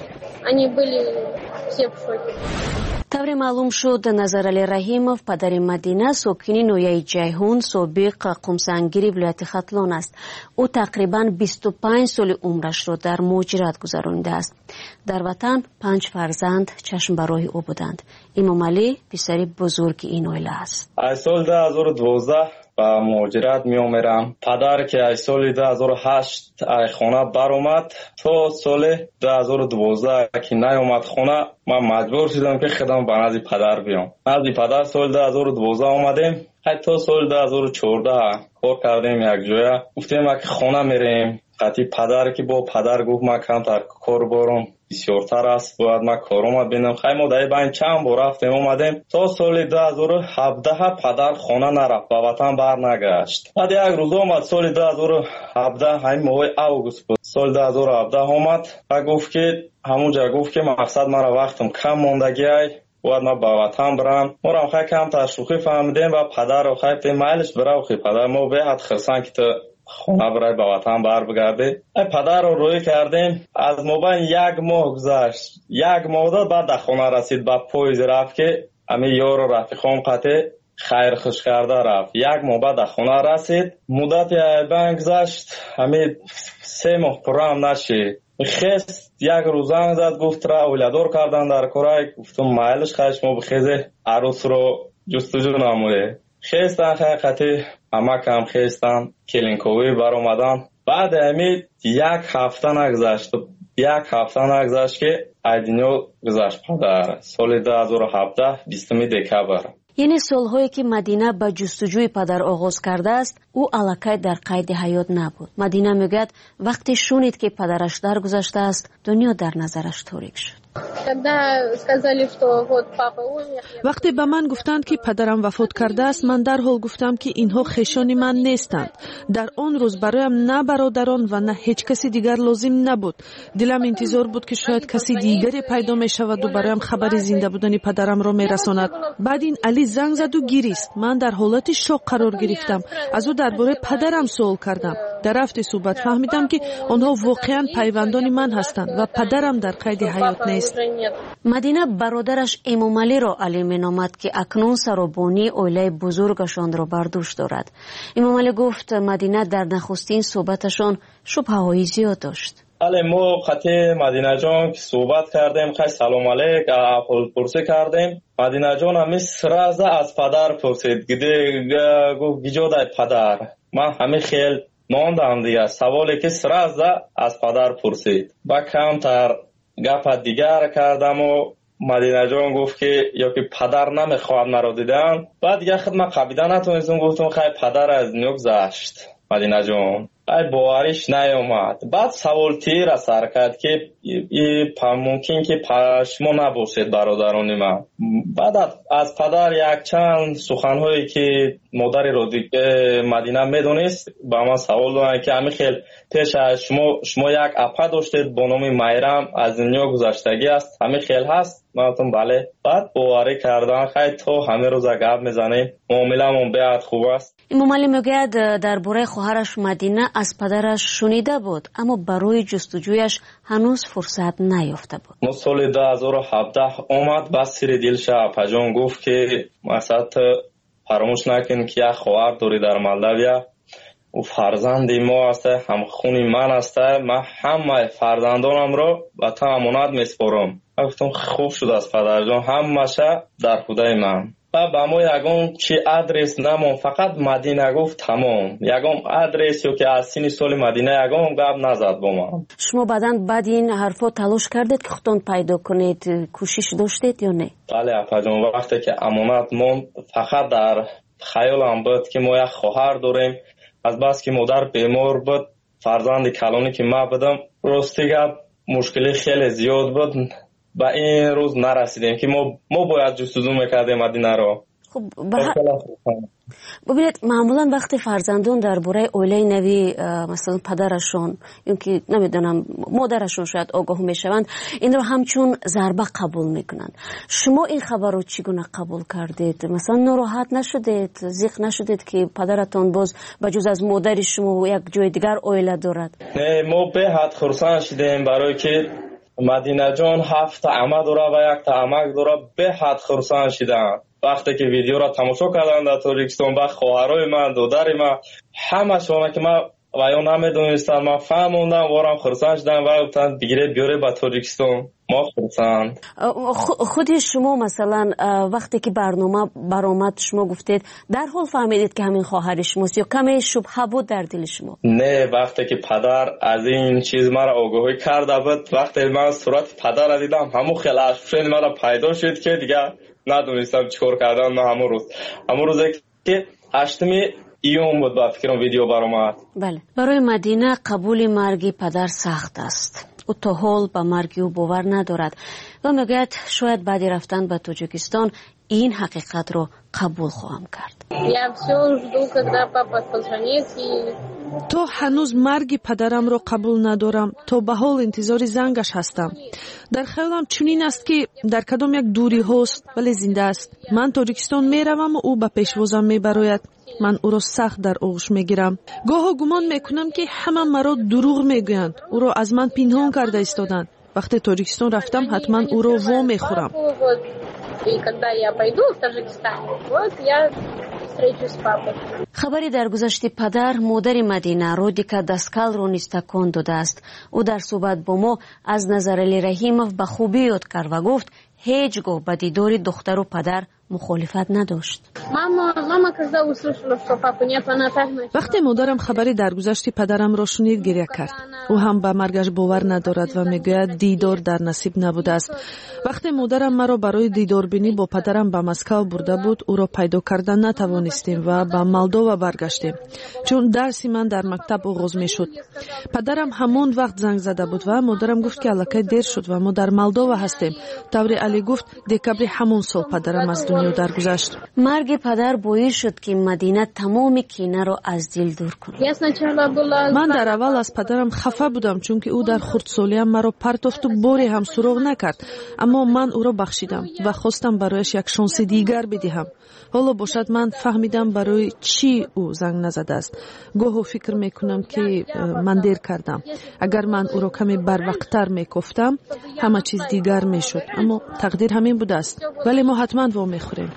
Speaker 10: طور معلوم شد نظر علی رحیموف پدر مدینه ساکن نویه جیهون سابق قمسنگیری ولایت ختلان است. او تقریبا بیست و پنج سال عمرش را در مهاجرت گذرانیده است. در وطن پنج فرزند چشم برای او بودند. امام علی پسر بزرگ این عائله است.
Speaker 14: از سال دو هزار و دوازده با مهاجرت می آمدم. پدر که از سال دو هزار و هشت از خانه بر آمد تا سال دو هزار و دوازده که نیامد خانه، من مجبور شدم که خودم به نزد پدر بیام. نزد پدر سال دو هزار و دوازده آمدیم. حتی سال دو هزار و چهارده کار کردیم یک جای. گفتیم که خانه میریم. قطعی پدر که با پدر گفت من کمتر کار بارم بسیارتر است، باید من کارم ببینم. خیلی ما در بین چند بار رفتیم اومدیم تا سال دو هزار و هفده پدر خانه نرفت و وطن بر نگشت. بعد یک روز آمد سال دو هزار و هفده همین ماه اوگوست بود. سال دو هزار و هفده آمد و گفت که همونجا گفت که مقصد مرا وقتم کم ماندگی ای باید ما به وطن برم. ما را خیلی کم تشویقی فهمیدیم و پدر رو خیلی میلش برای خیلی پدر ما به حد خرسان که خونه برای به وطن بر بگرده. پدر رو روی کردیم. از مابین یک ماه گذشت. یک ماه داد بعد در خونه رسید. با پویز رفت که امی یار و رفیقام قطع خیر خوش کرده رفت. یک ماه بعد در خونه رسید. مدت بین گذشت. امی سه ماه پرام نشید. خیست یک روزان زد گفت را اولیدار کردن در کرای. گفتم مایلش خیش ما بخیزه عروس رو جستجو نموده. خیستن خیلی قطعی اما کم خیستن کلینکوی بر اومدن. بعد امید یک هفته نگذشت یک هفته نگذشت که ایدینیو گذشت پدر. سال دو هزار و هفده بیستم دکبر.
Speaker 10: یعنی سالهایی که مدینه به جستجوی پدر آغاز کرده است، او الکی در قید حیات نبود. مدینه میگوید وقتی شنید که پدرش درگذشته است، دنیا در نظرش تاریک شد.
Speaker 4: وقتی به من گفتند که پدرم وفات کرده است، من در حال گفتم که اینها خویشان من نیستند. در آن روز برایم نه برادران و نه هیچ کسی دیگر لازم نبود. دلم انتظار بود که شاید کسی دیگری پیدا می شود و برایم خبر زنده بودن پدرم را می رساند. بعد این علی زنگ زد و گریست. من در حالت شوک قرار گرفتم. از او درباره پدرم سوال کردم. در رفت صحبت فهمیدم که آنها واقعا پیوندان من هستند و پدرم در قید حیات نیست.
Speaker 10: مدینه برادرش امام علی را علی مینامد که اکنون سرابانی عائله بزرگشان را بر دوش دارد. امام علی گفت مدینه در نخستین صحبتشان شبهه‌های زیاد داشت.
Speaker 14: علی ما خطی مدینه جان که صحبت کردیم، خیلی سلام علیک احوال پرسی کردیم. مدینه جان همی سرازه از پدر پرسید. گده گفت گجاده پدر. من همی خیل ماندم دیگه. سوالی که سرازه از پدر پرسید. با کمتر گپ دیگر کردم و مدینه جان گفت که یا که پدر نمیخواد مرا دیدن. بعد دیگه خدمت قبیده نتونستم. گفتم خیلی پدر از دنیا گذشت. مدینه جان خیلی باوریش نیومد. بعد سوال تیر سر کرد که ای ممکن که شما نباشید برادران من. بعد از پدر یک چند سخنهایی که مادری رو دیگه مدینه میدونست با من سوال دارن که همین خیلی پیش از شما شما یک اپا داشتید با نام میرم از دنیا گذشتگی است، همین خیلی هست؟ من گفتم بله. بعد باوری کردن خیلی تو همه روز گپ میزنیم، معامله‌مون بیاد خوب است.
Speaker 10: امام علی میگوید درباره خواهرش مدینه از پدرش شنیده بود اما برای جستجویش هنوز فرصت نیافته بود.
Speaker 14: ما سال دو هزار و هفده اومد بس سر دلش اپا جان گفت که مثلا فراموش نکن که یک خواهر داری در مالداویا و فرزندی ما است، هم خونی من است. من همه فرزندانم رو به تو امانت میسپارم. گفتم خوب شد از پدر جان، همه‌شه در خدای من. و با ما یگان چی آدرس نمون، فقط مدینه گفت تمام. یگان آدرس یا که از سینی سال مدینه یگان گپ نزد با ما.
Speaker 10: شما بعدن بعد این حرفا تلاش کردید که خودتون پیدا کنید، کوشش داشتید یا نه؟
Speaker 14: بله اپا جان، وقتی که امانت مون فقط در خیالم بود که ما یک خواهر داریم، از بس که مادر بیمار بود، فرزند کلانی که ما بودم، راستی گپ مشکلی خیلی زیاد بود. با این روز نرسیدیم که ما ما باید جستجو میکردیم مدینه رو.
Speaker 10: خب بح... ببینید معمولا وقتی فرزندان درباره اوله نوی مثلا پدرشون یا که نمیدونم مادرشون شاید آگاه میشوند، این رو همچون ضربه قبول میکنن. شما این خبر رو چگونه قبول کردید؟ مثلا ناراحت نشدید، ضیق نشدید که پدرتون باز بجز از مادر شما یک جای دیگر اوله دارد؟
Speaker 14: نه، ما به حد خرسان شدیم برای که مدینه جان هفت عمه داره و یک تا عمک داره. به حد خرسان شدن وقتی که ویدیو را تماشا کردن در تاجیکستان. با خواهرای من، دادر من، همه شما که من و یا نمیدونستم، من فهموندم وارم خرسان شدن و گفتن بگیره بیاره به تاجیکستان. ما خرسان.
Speaker 10: خودی شما مثلا وقتی که برنامه برآمد شما گفتید در حال فهمیدید که همین خواهر شماست یا کمی شبهه بود در دل شما؟
Speaker 14: نه، وقتی که پدر از این چیز مرا آگاهی کرده بود، وقتی من صورت پدر را دیدم، همون خیلی افشین مرا پیدا شد که دیگه ندونستم چیکار کردن. من همون روز همون روزی که هشتمی ایون بود با فکرم ویدیو برآمد.
Speaker 10: بله، برای مدینه قبول مرگ پدر سخت است. او تا حال به مرگ او باور ندارد و میگوید شاید بعد رفتن به تاجیکستان این حقیقت رو قبول خواهم کرد.
Speaker 4: تو هنوز مرگ پدرم رو قبول ندارم، تو به حال انتظار زنگش هستم. در خیالم چنین است که در کدام یک دوری هست ولی زنده است. من تاجیکستان میروم و او به پیشوازم میبراید. من او را سخت در آغوش میگیرم. گاه گمان میکنم که همه مرا دروغ میگویند، او را از من پنهان کرده ایستادند. وقتی تاجیکستان رفتم حتما او را وا میخورم.
Speaker 10: خبری در گذشت پدر مادر مدینه رودیکا داسکال رو نیز تکان داده است. او در صحبت با ما از نظر علی رحیموف به خوبی یاد کرد و گفت هیچگاه به دیدار دختر و پدر مخالفت نداشت.
Speaker 4: وقتی مادرم خبری درگذشت پدرم را شنید گریه کرد. او هم به مرگش باور ندارد و میگوید دیدار در نصیب نبوده است. وقتی مادرم مرا برای دیدار بینی با پدرم به مسکو برده بود، او را پیدا کردن نتوانستیم و به مالدووا برگشتیم، چون درسی من در مکتب آغاز میشد. پدرم همون وقت زنگ زده بود و مادرم گفت که الکی دیر شد و ما در مالدووا هستیم. طوری علی گفت دکابر همون سال پدرم از دنیا درگذشت.
Speaker 10: مرگ پدر باعث شد که مدینه تمام کینه را از دل دور کند.
Speaker 4: من در اول از پدرم خفه بودم، چون که او در خردسالیم مرا پرتافت و باری هم سراغ نکرد، اما من او را بخشیدم و خواستم برایش یک شانس دیگر بدهم. حالا باشد من فهمیدم برای چی او زنگ نزده است. گاهی فکر میکنم که من دیر کردم. اگر من او را کمی بروقتر میگفتم همه چیز دیگر میشد، اما تقدیر همین بوده است. ولی ما حتما وا میخوریم.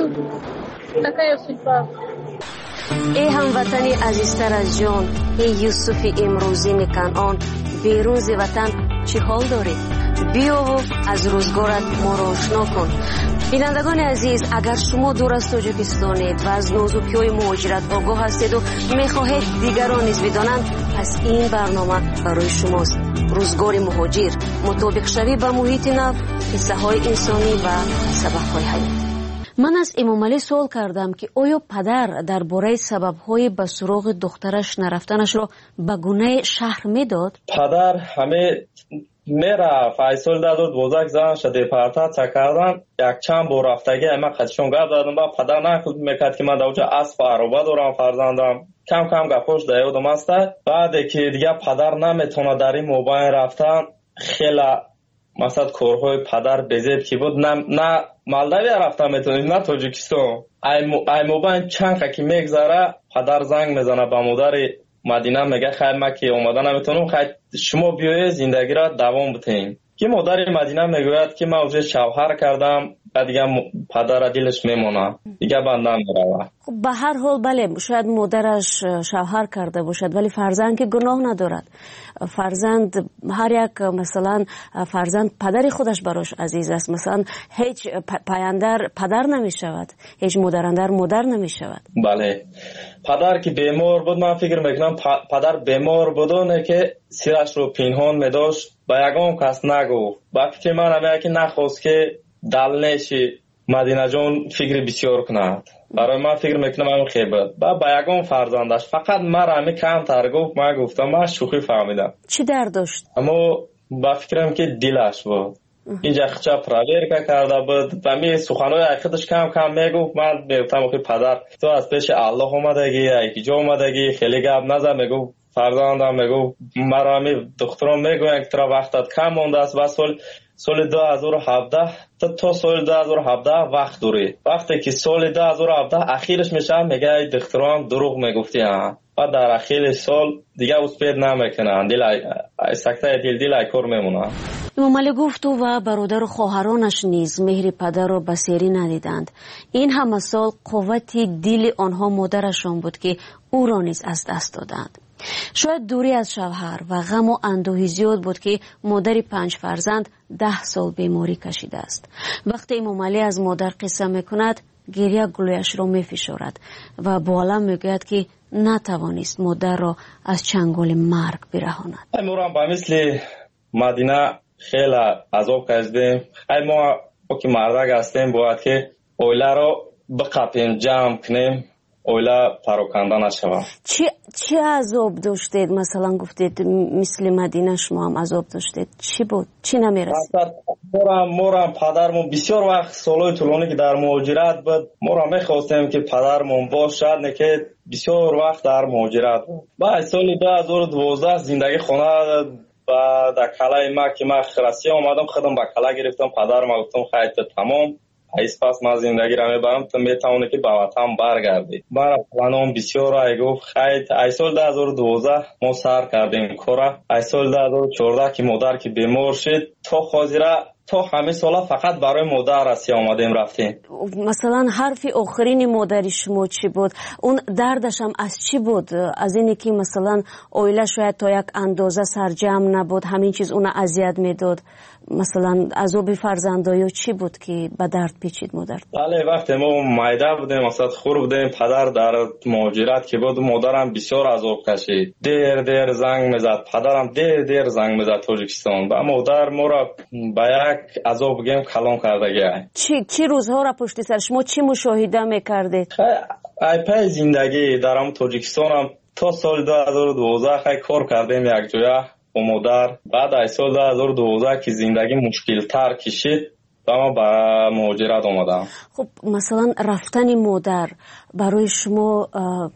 Speaker 10: ای هموطنی عزیزتر از جان، ای یوسف امروزی کنعان، بیرون ز وطن چه حال داری؟ بیا و از روزگارت ما را آشنا کن. بینندگان عزیز، اگر شما دور از تاجیکستانید و از نازکی‌های مهاجرت آگاه هستید و میخواهید دیگران نیز بدانند، پس این برنامه برای شماست. روزگار مهاجر، مطابق شوی با محیط نو، قصه های انسانی و سبب های حیات. من از امام علی سوال کردم که آیا پدر درباره سبب های به سراغ دخترش نرفتنش را به گونه شهر میداد؟
Speaker 14: پدر همه میره فیصل داد بوزک زن شده پرتات کردن یک چند بار رفتگی اما خدشون گفت دادم با پدر نکرد میکرد که من دوچه اسب عروبه دارم فرزندم کم کم گپوش دیودم است. بعد که دیگه پدر نمیتونه در این موبایل رفتن خیلی مثلا کارهای پدر بزید که بود نه نه مالداویا رفتن میتونید نه تاجیکستان. ای موبایل چند که میگذره پدر زنگ میزنه به مادر مدینه میگه خیر ما که اومدن نمیتونم، خیر شما بیایید زندگی را دوام بدین. که مادر مدینه میگوید که من اوجه شوهر کردم دیگه پدر دلش میمونه دیگه بنده میره.
Speaker 10: خب به هر حال بله شاید مادرش شوهر کرده باشد ولی فرزند که گناه ندارد. فرزند هر یک مثلا فرزند پدر خودش براش عزیز است. مثلا هیچ پایندر پدر نمی شود، هیچ مادراندر مادر نمی شود.
Speaker 14: بله پدر که بیمار بود من فکر میکنم پدر بیمار بودونه که سیرش رو پنهان میداشت با یگان کس نگفت. با فکر من همه که نخواست که دلنشی مدینه جان فکر بسیار کند. برای من فکر میکنم همین خیبت با با یگان فرزندش فقط من همی کم تر گفت. من گفتم من شوخی فهمیدم.
Speaker 10: چی درد داشت؟
Speaker 14: اما با فکرم که دلش بود اینجا خچا پراویر کرده بود و می سخنهای خودش کم کم میگفت. من میگفتم که پدر تو از پیش الله اومدگی یکی جا اومدگی خیلی گپ نزن. میگفت فرزندم میگفت مرا می دخترم میگوین که ترا وقتت کم مونده است و سال سال دو هزار و هفده تا تا سال دو هزار و هفده وقت دوری. وقتی که سال دو هزار و هفده اخیرش میشه میگه دخترم دروغ میگفتی ها و در اخیر سال دیگه اسپید نمیکنن دل سکته دل دل کار میمونه.
Speaker 10: امام علی گفت و برادر و خواهرانش نیز مهر پدر را بسیاری ندیدند. این همه سال قوت دل آنها مادرشان بود که او را نیز از دست دادند. شاید دوری از شوهر و غم و اندوهی زیاد بود که مادر پنج فرزند ده سال بیماری کشیده است. وقتی امام علی از مادر قصه میکند گریه گلویش را میفشارد و با علم میگوید که نتوانست مادر را از چنگال مرگ برهاند.
Speaker 14: ما با مثل مدینه خیلی عذاب کشیدیم. ما که مردک هستیم باید که اوله را بقپیم جمع کنیم اوله پراکنده نشود.
Speaker 10: چی چی عذاب داشتید؟ مثلا گفتید مثل مدینه شما هم عذاب داشتید. چی بود؟ چی نمیرسید؟
Speaker 14: مورم مورم پدرمون بسیار وقت سالهای طولانی که در مهاجرت بود مورم میخواستیم که پدرمون باشد نه که بسیار وقت در مهاجرت بود. بعد سال دو هزار و دوازده زندگی خانه و در کلای ما که من خرسی آمدم خودم با کلا گرفتم پدرم گفتم خیلی تمام ایس پس ما زندگی را میبرم تو میتونه که به وطن برگردی. برای پلانم بسیار ای گفت خیلی ای سال دو هزار و دوازده ما سر کردیم کارا. ای سال دو هزار و چهارده که مادر که بیمار شد تو خاطره تو همه سالا فقط برای مادر رسی آمدیم رفتیم.
Speaker 10: مثلا حرف آخرین مادری شما چی بود؟ اون دردش هم از چی بود؟ از اینی که مثلا اویله شاید تا یک اندازه سرجم نبود همین چیز اون اذیت میداد؟ مثلا عذاب فرزندایی چی بود که به درد پیچید مادر؟
Speaker 14: بله وقتی ما مایده بودیم مثلا خور بودیم پدر در مهاجرت که بود مادرم بسیار عذاب کشید. دیر دیر زنگ میزد پدرم دیر دیر زنگ میزد تاجیکستان و مادر ما را به یک عذاب گیم کلام کرده گه.
Speaker 10: چی چی روزها را پشت سر شما چی مشاهده میکردید؟
Speaker 14: ای پای زندگی درم تاجیکستان هم تا سال دو هزار و دوازده خیلی کار کردیم یک جایه با مادر. بعد از سال دو هزار و دوازده که زندگی مشکل تر کشید و ما به مهاجرت آمدم.
Speaker 10: خب مثلا رفتن مادر برای شما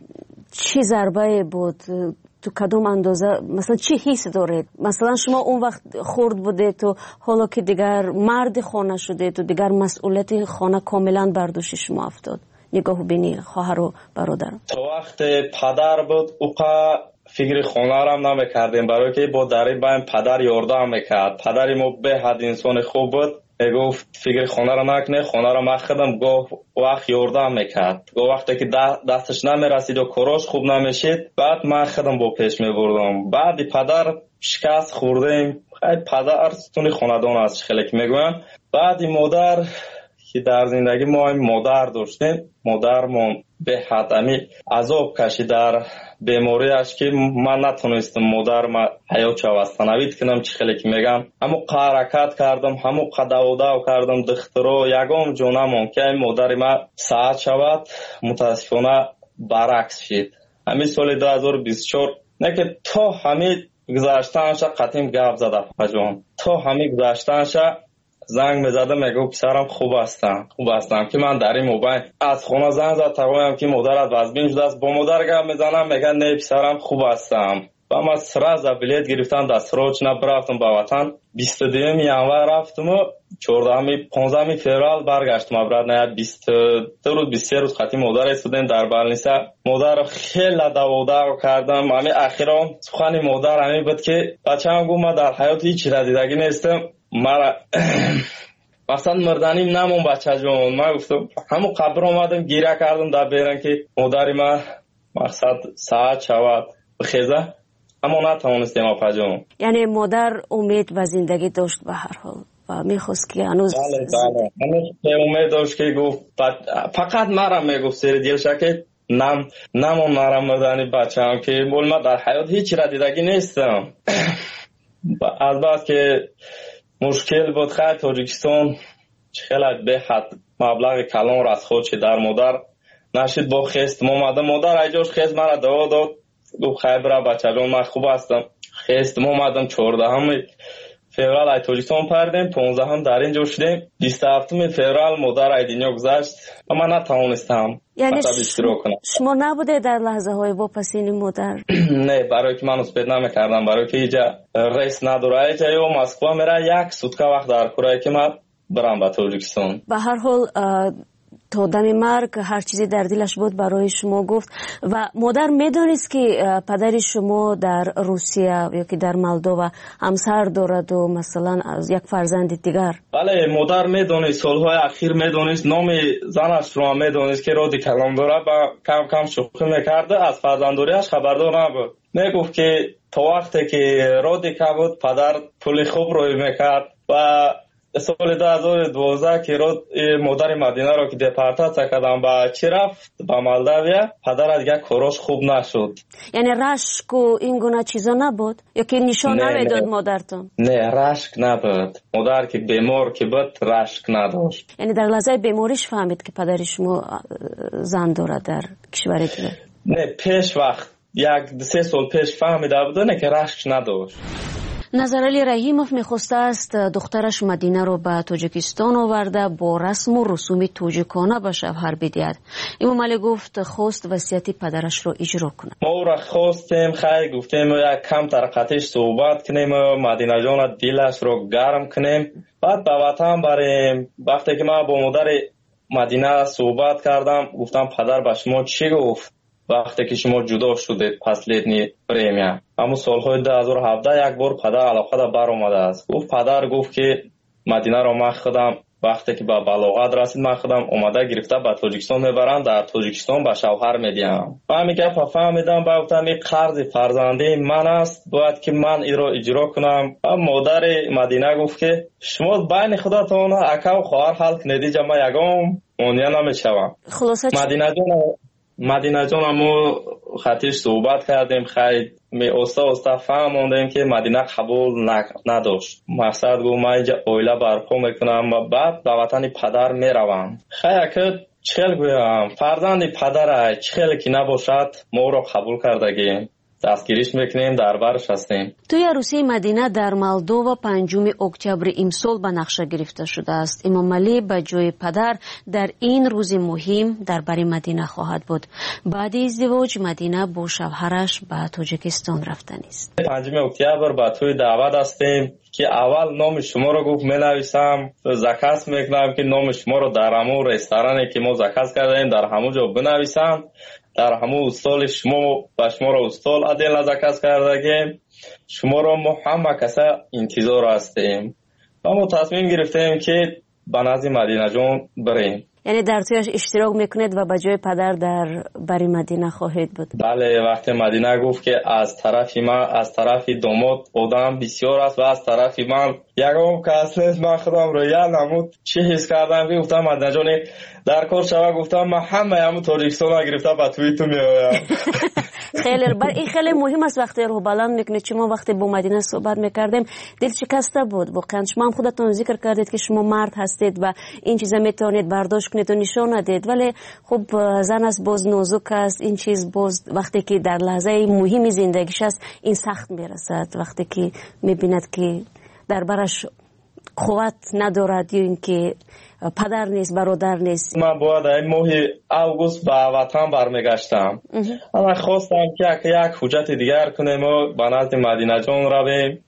Speaker 10: چی ضربه بود؟ تو کدوم اندازه مثلا چی حس دارید؟ مثلا شما اون وقت خرد بوده تو حالا که دیگر مرد خانه شده تو دیگر مسئولیت خانه کاملا بر دوش شما افتاد. نگاه بینی خواهر و برادر.
Speaker 14: تو وقت پدر بود اوقا فکر خانه را هم نمیکردیم برای که با دری بایم پدر یاردم میکرد. پدری ما به حد انسان خوب بود گفت فکر خانه را نکنه خانه را من خودم گفت وقت یاردم میکرد. گفت وقتی که دستش نمیرسید و کاراش خوب نمیشید بعد من خودم با پیش میبردم. بعد پدر شکست خوردیم. خیلی پدر ستون خاندان است خیلی که میگویم. بعد مادر که در زندگی ما مادر داشتیم مادرمون به حد امی عذاب کشید در بیماریش که من نتونستم مادر ما حیات شوستنوید کنم چی خیلی که میگم همو حرکت کردم همو قدوداو کردم دخترو یگام جونمون که مادر ما ساعت شود متاسفانه برعکس شد. همین سال دو هزار و بیست و چهار نه که تا همین گذاشتنش قطعیم گفت زده فجان تا همین گذاشتنش زنگ میزدم میگو پسرم خوب هستم خوب هستم که من در این موبایل از خونه زنگ زد تقویم که مادرت وزبین شده است با مادر گپ میزنم میگن نه پسرم خوب هستم و من سراز بلیت گرفتم در سراج نبرفتم به وطن بیست و دوم ژانویه رفتم و چهاردهم پانزدهم فوریه برگشتم برات نه بیست دو روز بیست و سه روز خاطی مادر استودن در بالنیسا مادر خیلی داودا کردم. همین اخیرا سخن مادر همین بود که بچه‌ام گفت من در حیات هیچ چیز دیدگی نیستم مرا مثلا مردنیم نمون بچه جون. من گفتم همون قبر آمدم گیره کردم در بیرن که مادری من مقصد ساعت شود بخیزه، اما نتوانستیم آپا جون.
Speaker 10: یعنی مادر امید و زندگی داشت به هر حال و میخواست که هنوز
Speaker 14: بله بله هنوز امید داشت که گفت فقط مرم میگفت سر دیلشه که نم نمون مرم مردنی بچه هم که بول من در حیات هیچی را دیدگی نیستم. از بعد که مشکل بود خیلی تاجیکستان خیلی به حد مبلغ کلان را از خود چه در مادر نشید با خیست مامده مادر ایجاش خیست مرا دوا داد گفت خیلی برا بچه جان من خوب هستم. خیست مامدم چورده همه فیورال ای تاجیکستان پردیم، پونزده هم در اینجا شدیم، بیست هفتم فیورال مادر ای دنیا گذشت و من نتوانستم
Speaker 10: یعنی شما نبوده در لحظه های واپسین مادر؟
Speaker 14: نه، برای که من اسپید نمیکردم، برای که اینجا ریس نداره اینجا یا مسکو میره یک سوتکه وقت در کره که من برم به تاجیکستان.
Speaker 10: به هر حال تا دم مرگ هر چیزی در دلش بود برای شما گفت. و مادر میدونست که پدر شما در روسیه یا که در مالدووا همسر دارد و مثلا از یک فرزند دیگر؟
Speaker 14: بله مادر میدونست، سالهای اخیر میدونست، نام زنش رو میدونست که رادی کلام داره و کم کم شوخی میکرده، از فرزنداریش خبردار نبود. میگفت که تا وقتی که رادی که بود پدر پول خوب روی میکرد و سال دو هزار و دوازده که رود مادر مدینه رو که دپارتاسیا کردم با چی رفت با مالداویا، پدر یک کاراش خوب نشد.
Speaker 10: یعنی رشک و این گونه چیزا نبود یا که نشان نمیداد مادرتون؟
Speaker 14: نه رشک نبود، مادر که بیمار که بود رشک نداشت.
Speaker 10: یعنی در لحظه بیماریش فهمید که پدر شما زن دارد در کشور دیگه؟
Speaker 14: نه پیش وقت یک سه سال پیش فهمیده بود نه که رشک نداشت.
Speaker 10: نظرعلی رحیموف میخواسته است دخترش مدینه رو به تاجیکستان آورده با رسم و رسوم تاجیکانه به شوهر بدهد. امام علی گفت خواست وصیت پدرش رو اجرا کنه.
Speaker 14: ما او را خواستیم، خیلی گفتیم یک کم طرقتش صحبت کنیم، مدینه جان دلش رو گرم کنیم، بعد به وطن بریم. وقتی که من با مادر مدینه صحبت کردم گفتم پدر به شما چی گفت وقتی که شما جدا شدید پس لیدنی پریمیا؟ اما سالهای دو هزار و هفده یک بار پدر علاقه دا بر آمده است. گفت پدر گفت که مدینه را من خودم وقتی که به بلاغت رسید من خودم اومده گرفته به تاجیکستان میبرم، در تاجیکستان به شوهر میدیم. من میگه فهمیدم با گفتم این قرض فرزندی من است باید که من این را اجرا کنم. مادر مدینه گفت که شما بین خودتون اکا و خواهر حل کنید، ما یگام اونیا نمیشوم.
Speaker 10: خلاصه
Speaker 14: مدینه جان مدینه جان همو خطیش صحبت کردیم، خیلی می استا استا فهموندیم که مدینه قبول نداشت. مقصد گو من اینجا اویله برپا میکنم و بعد به وطن پدر میروم. خیلی که چخیل گویم فرزند پدر چخیل که نباشد ما رو قبول کردگیم، دستگیریش میکنیم، در برش هستیم.
Speaker 10: توی عروسی مدینه در مالدووا پنجم اکتبر امسال به نقشه گرفته شده است. امام علی به جای پدر در این روز مهم در بر مدینه خواهد بود. بعد ازدواج مدینه با شوهرش به تاجیکستان رفتن است.
Speaker 14: پنجم اکتبر به توی دعوت هستیم که اول نام شما رو گفت می نویسم، زکس میکنم که نام شما رو در همون رستورانی که ما زکس کردیم در همون جا بنویسم، در همون استال شما و شما رو استال عدل نزکست کردگیم، شما رو ما همه کسا انتظار هستیم و ما تصمیم گرفتیم که به نزد مدینه جان بریم.
Speaker 10: یعنی در تویش اشتراک میکنید و به جای پدر در بری مدینه خواهید بود؟
Speaker 14: بله، وقتی مدینه گفت که از طرف من از طرف داماد آدم بسیار است و از طرف من یکم کس نیست، من خودم رو یاد نمود چی حس کردم. گفتم مدینه جان در کار شوه، گفتم من همه همون تاجیکستان گرفته به توی تو میایم.
Speaker 10: خیلی بر این خیلی مهم است وقتی رو بلند میکنید. شما وقتی با مدینه صحبت میکردیم دل شکسته بود واقعا. شما هم خودتون ذکر کردید که شما مرد هستید و این چیزا میتونید برداشت کنید و نشان ندید، ولی خب زن است باز نازک است، این چیز باز وقتی که در لحظه مهمی زندگیش است این سخت میرسد، وقتی که میبیند که در برش قوت ندارد یا اینکه پدر نیست برادر نیست.
Speaker 14: من باید این ماه اوگوست به وطن برمیگشتم، اما خواستم که یک حجت دیگر کنیم و به نزد مدینه جان رویم.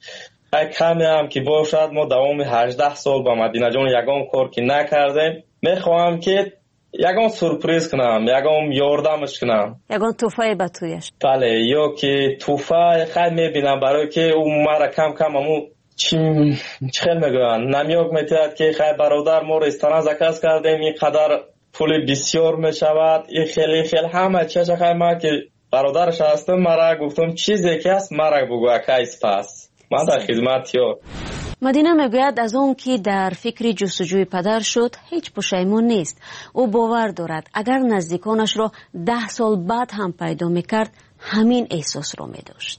Speaker 14: کمی هم که باشد ما دوام هجده سال با مدینه جان یگام کار که نکردیم، میخواهم که یگام سورپریز کنم، یگام یاردمش کنم،
Speaker 10: یگام توفای به تویش.
Speaker 14: بله، یا که توفای خیلی میبینم برای که اون مرا کم کم همون چی خیلی میگوین نمیوک میتید که خیلی برادر ما رستوران زکاز کردیم اینقدر پول بسیار میشود این خیلی خیلی همه چه چه خیلی ما که برادرش هستم مرا گفتم چیزی که هست مرا بگو اکایس پس من در خدمت یا
Speaker 10: مدینه میگوید از اون که در فکر جستجوی پدر شد هیچ پشیمون نیست. او باور دارد اگر نزدیکانش را ده سال بعد هم پیدا میکرد همین احساس را میداشت.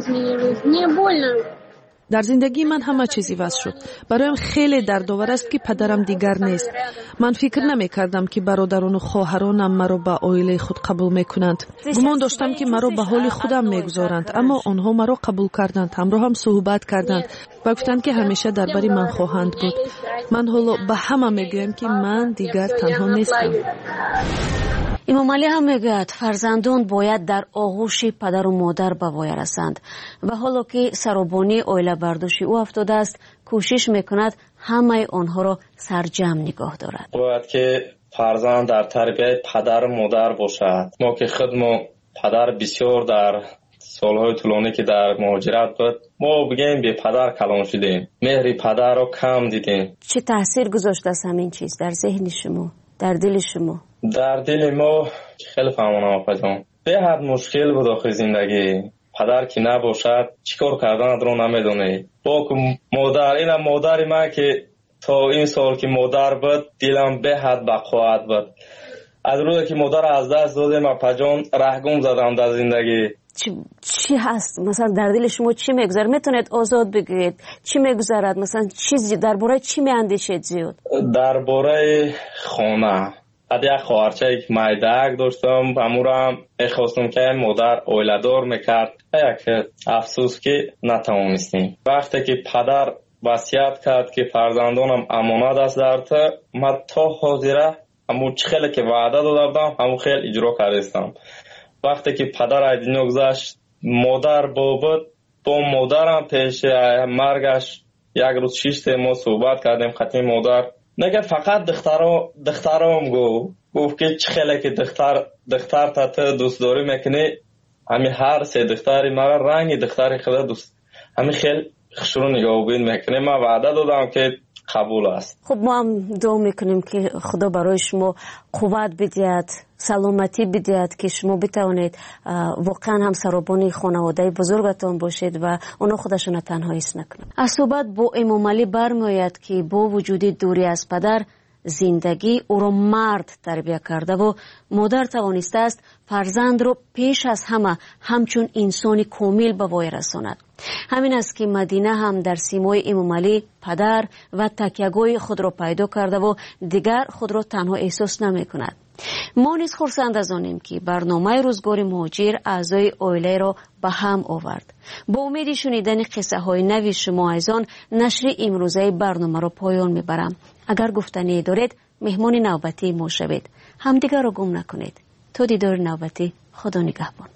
Speaker 4: در زندگی من همه چیزی واسه شد. برایم خیلی دردآور است که پدرم دیگر نیست. من فکر نمی کردم که برادران و خواهرانم مرا به عائله خود قبول میکنند. گمان داشتم که مرا به حال خودم میگذارند، اما آنها مرا قبول کردند، همراه هم صحبت کردند و گفتند که همیشه درباره من خواهند بود. من حالا به همه میگویم که من دیگر تنها نیستم.
Speaker 10: امام علی هم میگوید فرزندان باید در آغوش پدر و مادر به وای رسند و حالا که سرابانی عائله برداشت او افتاده است کوشش میکند همه آنها را سرجم نگاه دارد.
Speaker 14: باید که فرزند در تربیت پدر و مادر باشد. ما که خودمون پدر بسیار در سالهای طولانی که در مهاجرت بود ما بگیم به پدر کلان شدیم، مهر پدر رو کم دیدیم.
Speaker 10: چه تاثیر گذاشته است همین چیز در ذهن شما، در دل شما؟
Speaker 14: در دل ما خیلی فهمانم آقا جان به حد مشکل بود آخه زندگی. پدر که نباشد چیکار کردن رو نمیدونه. با مادر اینم مادر ما که تا این سال که مادر بود دلم به حد بقوت بود. از روزی که مادر از دست دادم آقا جان رهگم زدم در زندگی.
Speaker 10: چی, چی هست مثلا در دل شما چی میگذره؟ میتونید آزاد بگید چی میگذرد؟ مثلا چیزی درباره چی میاندیشید زیاد؟
Speaker 14: درباره خانه از یک خواهرچه یک مایدک داشتم امورم میخواستم که مادر اویلدار میکرد یک افسوس که نتوانستیم. وقتی که پدر وصیت کرد که فرزندانم امانت است در تو من تا حاضره همون خیلی که وعده داده بودم همون خیلی اجرا کردستم. وقتی که پدر از دنیا گذشت مادر بابد با مادرم پیش مرگش یک روز شیشت ما صحبت کردیم خطی مادر نگه فقط دخترام دخترام گو گفت که چه خیلی که دختر دختر تا تو دوست داری میکنی همین هر سه دختری مرا رنگ دختری خدا دوست همین خیلی خشرو نگاه بین میکنه. من وعده دادم که قبول است.
Speaker 10: خب ما هم دعا میکنیم که خدا برای شما قوت بدهد، سلامتی بدهد که شما بتوانید واقعا هم سرابانی خانواده بزرگتان باشید و اونا خودشون تنها حس نکنند. از صحبت با امام علی برمیآید که با وجود دوری از پدر زندگی او را مرد تربیت کرده و مادر توانسته است فرزند را پیش از همه همچون انسانی کامل به وای رساند. همین است که مدینه هم در سیمای امام علی پدر و تکیه‌گاه خود را پیدا کرده و دیگر خود را تنها احساس نمی کند. ما نیز خرسند از آنیم که برنامه روزگار مهاجر اعضای عائله را به هم آورد. با امید شنیدن قصه های نوی شما عزیزان نشر امروزه برنامه را پایان میبرم. اگر گفتنی دارید مهمان نوبتی ما شوید. همدیگر را گم نکنید. تا دیدار نوبتی خدا نگهبان.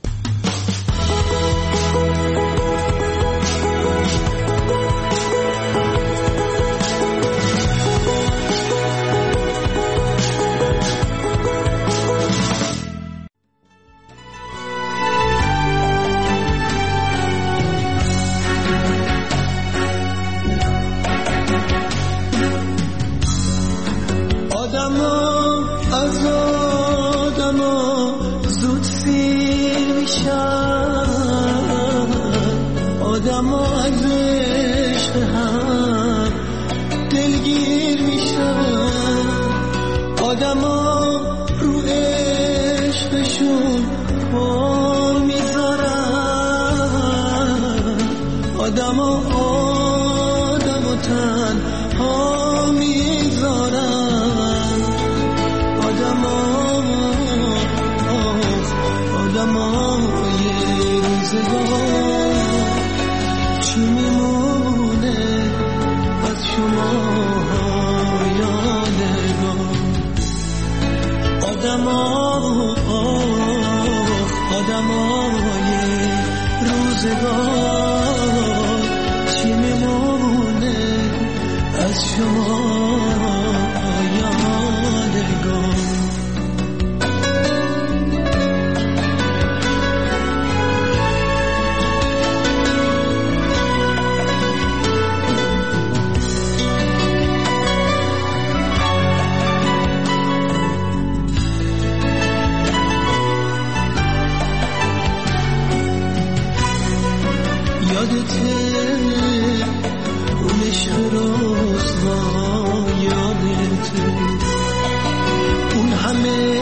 Speaker 15: یادته اون عشق روزها، یادته اون همه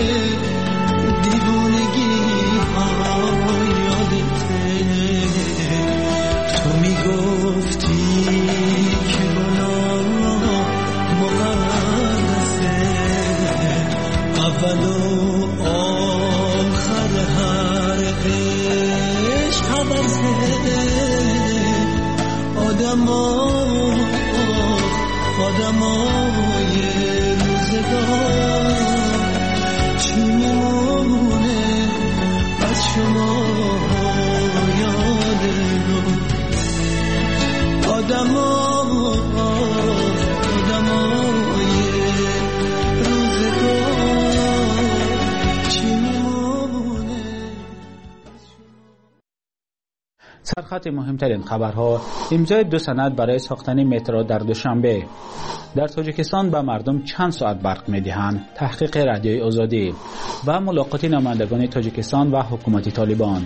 Speaker 15: دیوونگی ها، یادته تو میگفتی که گناه مقدسه، اول و آخر هر عشق حوضه، آدم آدمای روزگار چی میمونه از شما، یادم آدم آدمای روزگار چی میمونه.
Speaker 1: سرخط مهمترین خبرها: امضای دو سند برای ساختن مترو در دوشنبه. در تاجیکستان به مردم چند ساعت برق میدهند. تحقیق رادیوی آزادی و ملاقات نمایندگان تاجیکستان و حکومت طالبان.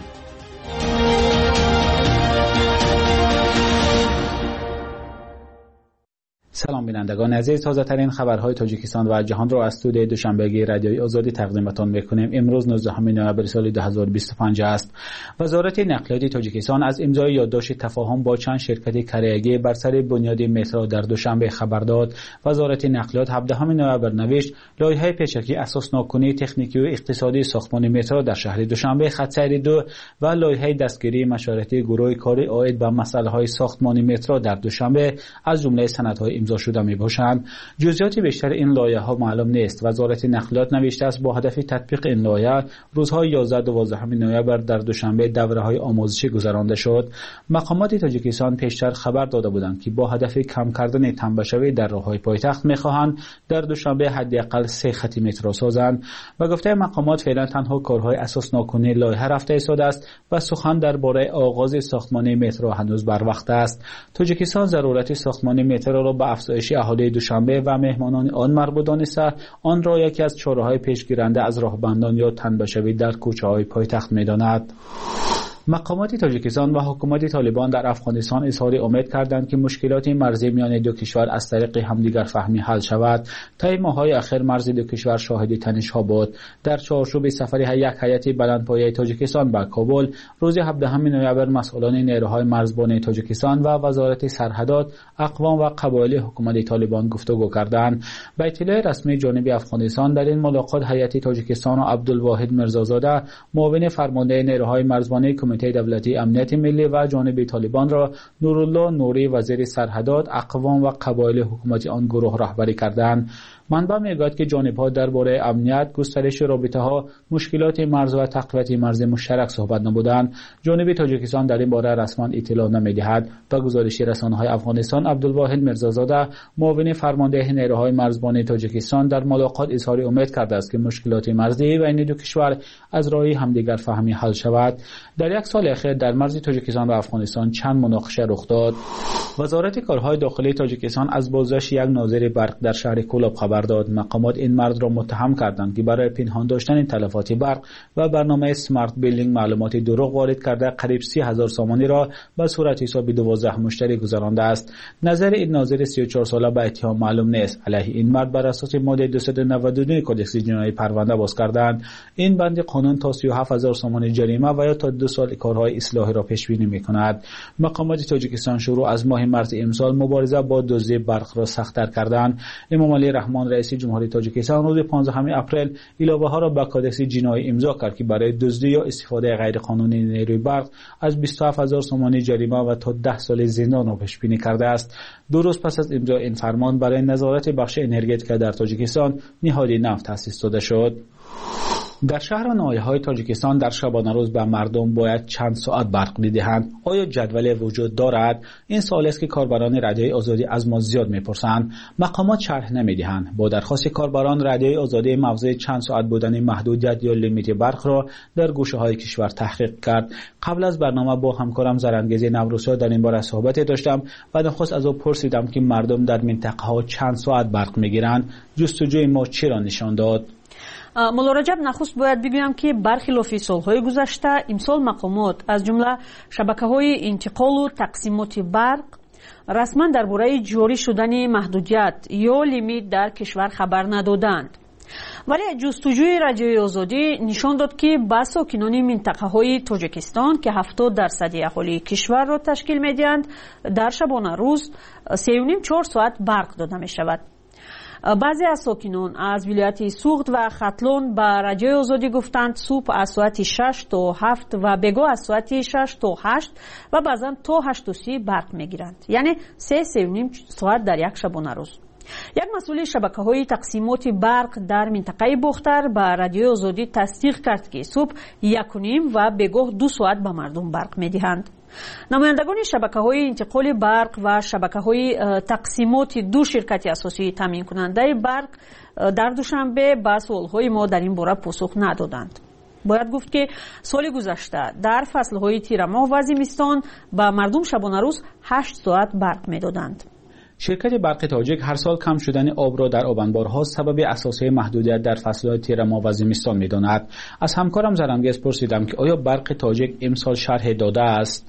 Speaker 1: سلام بینندگان عزیز، تازه ترین خبرهای تاجیکستان و جهان را از استودیوی دوشنبگی رادیوی آزادی تقدیمتان میکنیم. امروز نوزدهم نوامبر سال دو هزار و بیست و پنج است. وزارت نقلیات تاجیکستان از امضای یادداشت تفاهم با چند شرکت کرایگی بر سر بنیاد مترو در دوشنبه خبر داد. وزارت نقلیات هفدهم نوامبر نوشت لایحه پیشکی اساسناکنی تکنیکی و اقتصادی ساختمان مترو در شهر دوشنبه خط سیر دو و لایحه دستگیری مشورتی گروه کاری عاید به مسائل ساختمان مترو در دوشنبه از جمله سندهای امضا شده می باشند. جزئیات بیشتر این لایحه ها معلوم نیست. وزارت نقلیات نوشته است با هدف تطبیق این لایحه روزهای یازده و دوازده نوامبر در دوشنبه دوره‌های آموزشی گذرانده شد. مقامات تاجیکستان پیشتر خبر داده بودند که با هدف کم کردن تنبشوی در راه‌های پایتخت می‌خواهند در دوشنبه حداقل سه خط مترو سازند. و گفته مقامات فعلا تنها کارهای اساس ناکنی لایحه رفته ایستاده است و سخن درباره آغاز ساختمان مترو هنوز بر وقت است. تاجیکستان ضرورت ساختمان مترو را به افزایش اهالی دوشنبه و مهمانان آن مربوط دانسته آن را یکی از چاره‌های پیشگیرنده از راهبندان یا تنبشوی در کوچه‌های پایتخت می‌داند. مقامات تاجیکستان و حکومت طالبان در افغانستان اظهار امید کردند که مشکلات مرزی میان دو کشور از طریق همدیگر فهمی حل شود. طی ماه‌های اخیر مرز دو کشور شاهد تنش‌ها بود. در چارچوب سفر یک هیئت بلندپایه تاجیکستان به کابل روز هفدهم نوامبر مسئولان نیروهای مرزبان تاجیکستان و وزارت سرحدات، اقوام و قبایل حکومت طالبان گفتگو کردند. به اطلاع رسمی جانب افغانستان در این ملاقات هیئت تاجیکستان و عبدالواحد میرزازاده معاون فرمانده نیروهای مرزبانی کمیته دولتی امنیت ملی و جانب طالبان را نورالله نوری وزیر سرحدات، اقوام و قبایل حکومت آن گروه رهبری کردند. منبع میگوید که جانب‌ها درباره امنیت، گسترش رابطه‌ها، مشکلات مرز و تقویت مرز مشترک صحبت نمودند. جانب تاجیکستان در این باره رسما اطلاع نمی‌دهد. به گزارش رسانه‌های افغانستان، عبدالواحد میرزازاده معاون فرمانده نیروهای مرزبان تاجیکستان در ملاقات اظهار امید کرده است که مشکلات مرزی بین دو کشور از راه همدیگر فهمی حل شود. در یک سال اخیر در مرز تاجیکستان و افغانستان چند مناقشه رخ داد. وزارت کارهای داخلی تاجیکستان از بازداشت یک ناظر برق در شهر کولاب خبر داد. مقامات این مرد را متهم کردند که برای پنهان داشتن تلفات برق و برنامه سمارت بیلینگ معلومات دروغ وارد کرده قریب سی هزار سامانی را به صورت حساب دوازده مشتری گذرانده است. نظر این ناظر سی و چهار ساله به اتهام معلوم نیست. علیه این مرد بر اساس ماده دویست و نود و دو کدکس جنایی پرونده باز کردند. این بند قانون تا سی و هفت هزار سامانی جریمه و یا تا دو سال کارهای اصلاحی را پیش بینی می‌کند. مقامات تاجیکستان شروع از ماه مارس امسال مبارزه با دزدی برق را سخت‌تر کردند. امام علی رحمان رئیس جمهوری تاجیکستان روز پانزدهم اپریل علاوه‌ها را به کدکس جنایی امضا کرد که برای دزدی یا استفاده غیرقانونی نیروی برق از بیست و هفت هزار سامانی جریمه و تا ده سال زندان را پیش بینی کرده است. دو روز پس از امضای این فرمان برای نظارت بخش انرژتیک در تاجیکستان نهاد نفت تأسیس داده شد. در شهر و ناحیه‌های تاجیکستان در شبانه روز به مردم باید چند ساعت برق بدهند. آیا جدول وجود دارد؟ این سوال است که کاربران رادیوی آزادی از ما زیاد می‌پرسند. مقامات شرح نمی‌دهند. با درخواست کاربران رادیوی آزادی موضوع چند ساعت بودن محدودیت یا لیمیت برق را در گوشه‌های کشور تحقیق کرد. قبل از برنامه با همکارم زرانگیز نوروزها در این باره صحبت داشتم و نخست از او پرسیدم که مردم در منطقه‌ها چند ساعت برق می‌گیرند. جستجوی ما چی را نشان داد؟
Speaker 2: مولارجب نخست باید بگویم که برخلاف سالهای گذشته امسال مقامات از جمله شبکه‌های انتقال و تقسیمات برق رسما درباره جاری شدن محدودیت یا لیمیت در کشور خبر ندادند. ولی جستجوی رادیوی آزادی نشان داد که با ساکنان منطقه‌های تاجیکستان که هفتاد درصد اهالی کشور را تشکیل می‌دهند در شبانه روز سه و نیم چهار ساعت برق داده می‌شود. بعضی از ساکنان از ولایت سوخت و ختلون به رادیوی آزادی گفتند صبح از ساعت شش تا هفت و بگاه از ساعت شش تا هشت و بعضا تا هشت و سی برق میگیرند، یعنی سه سه و نیم ساعت در یک شبانه روز. یک مسئول شبکه‌های تقسیمات برق در منطقه بختر به رادیوی آزادی تصدیق کرد که صبح یک و نیم و بگاه دو ساعت به مردم برق میدهند. نمایندگان شبکه‌های انتقال برق و شبکه‌های تقسیمات دو شرکت اساسی تامین کننده برق در دوشنبه به سوال‌های ما در این باره پاسخ ندادند. باید گفت که سال گذشته در فصل‌های تیر ماه و زمستان به مردم شبانه روز هشت ساعت برق میدادند.
Speaker 1: شرکت برق تاجیک هر سال کم شدن آب را در آبانبارها سبب اساسی محدودیت در فصل‌های تیر ماه و زمستان می‌داند. از همکارم زرنگیز پرسیدم که آیا برق تاجیک امسال شرح داده است؟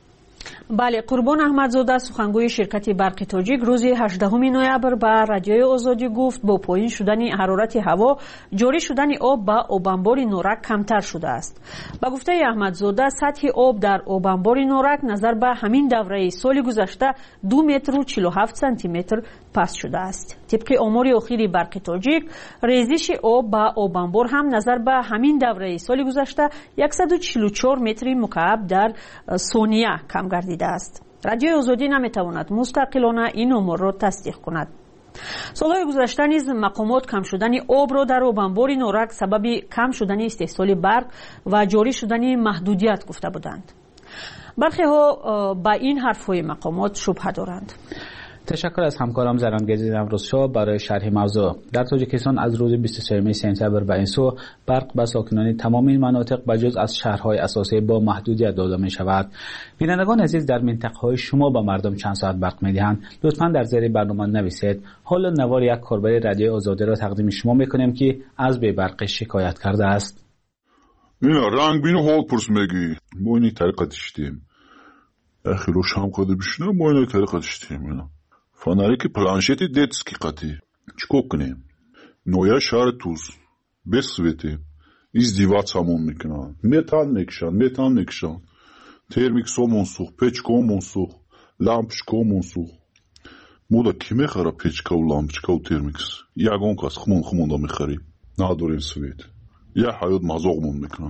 Speaker 2: بله، قربان احمدزاده سخنگوی شرکت برق تاجیک روز هجدهم نوامبر به رادیوی آزادی گفت با پایین شدن حرارت هوا جاری شدن آب به آبانبار نورک کمتر شده است. با گفته احمدزاده سطح آب در آبانبار نورک نظر به همین دوره سال گذشته دو متر و چهل و هفت سانتی متر پست شده است. طبق آمار اخیر برق تاجیک ریزش آب به آبانبار هم نظر به همین دوره سال گذشته صد و چهل و چهار متر مکعب در ثانیه کم گردیده است. رادیوی آزادی نمیتواند مستقلانه این آمار را تصدیق کند. سالهای گذشته نیز مقامات کم شدن آب را در آبانبار نورک سبب کم شدن استحصال برق و جاری شدن محدودیت گفته بودند. برخی ها با این حرفهای مقامات شبهه دارند.
Speaker 1: تشکر از همکارم زرنگیز امروز شو برای شرح موضوع. در تاجیکستان از روز بیست و سوم سپتامبر به این سو برق به ساکنان تمام این مناطق بجز از شهرهای اساسی با محدودیت داده می شود. بینندگان عزیز، در منطقه‌های شما به مردم چند ساعت برق می‌دهند؟ لطفاً در زیر برنامه نویسید. حالا نوار یک کاربر رادیوی آزادی را تقدیم شما می‌کنیم که از بی برق شکایت کرده است.
Speaker 3: اینا رنگ بینو حال پرس میگی. ما اینی طریقه داشتیم. اخی رو شام کده بشنه ما اینی طریقه داشتیم اینا. فناریکی پلانشتی детский قطی چیکار کنیم؟ نویا شهر توز بسویتیم издеваться-мон میکنن، метан میکشن метан میکشن، термиксомон сух, печкомон сух, лампочкомон сух. مودا کی میخره печка و лампочка و термикс؟ ягон кас хмон хмонда میخریم. نداریم سویت. یا حیات مازوغمون میکنن.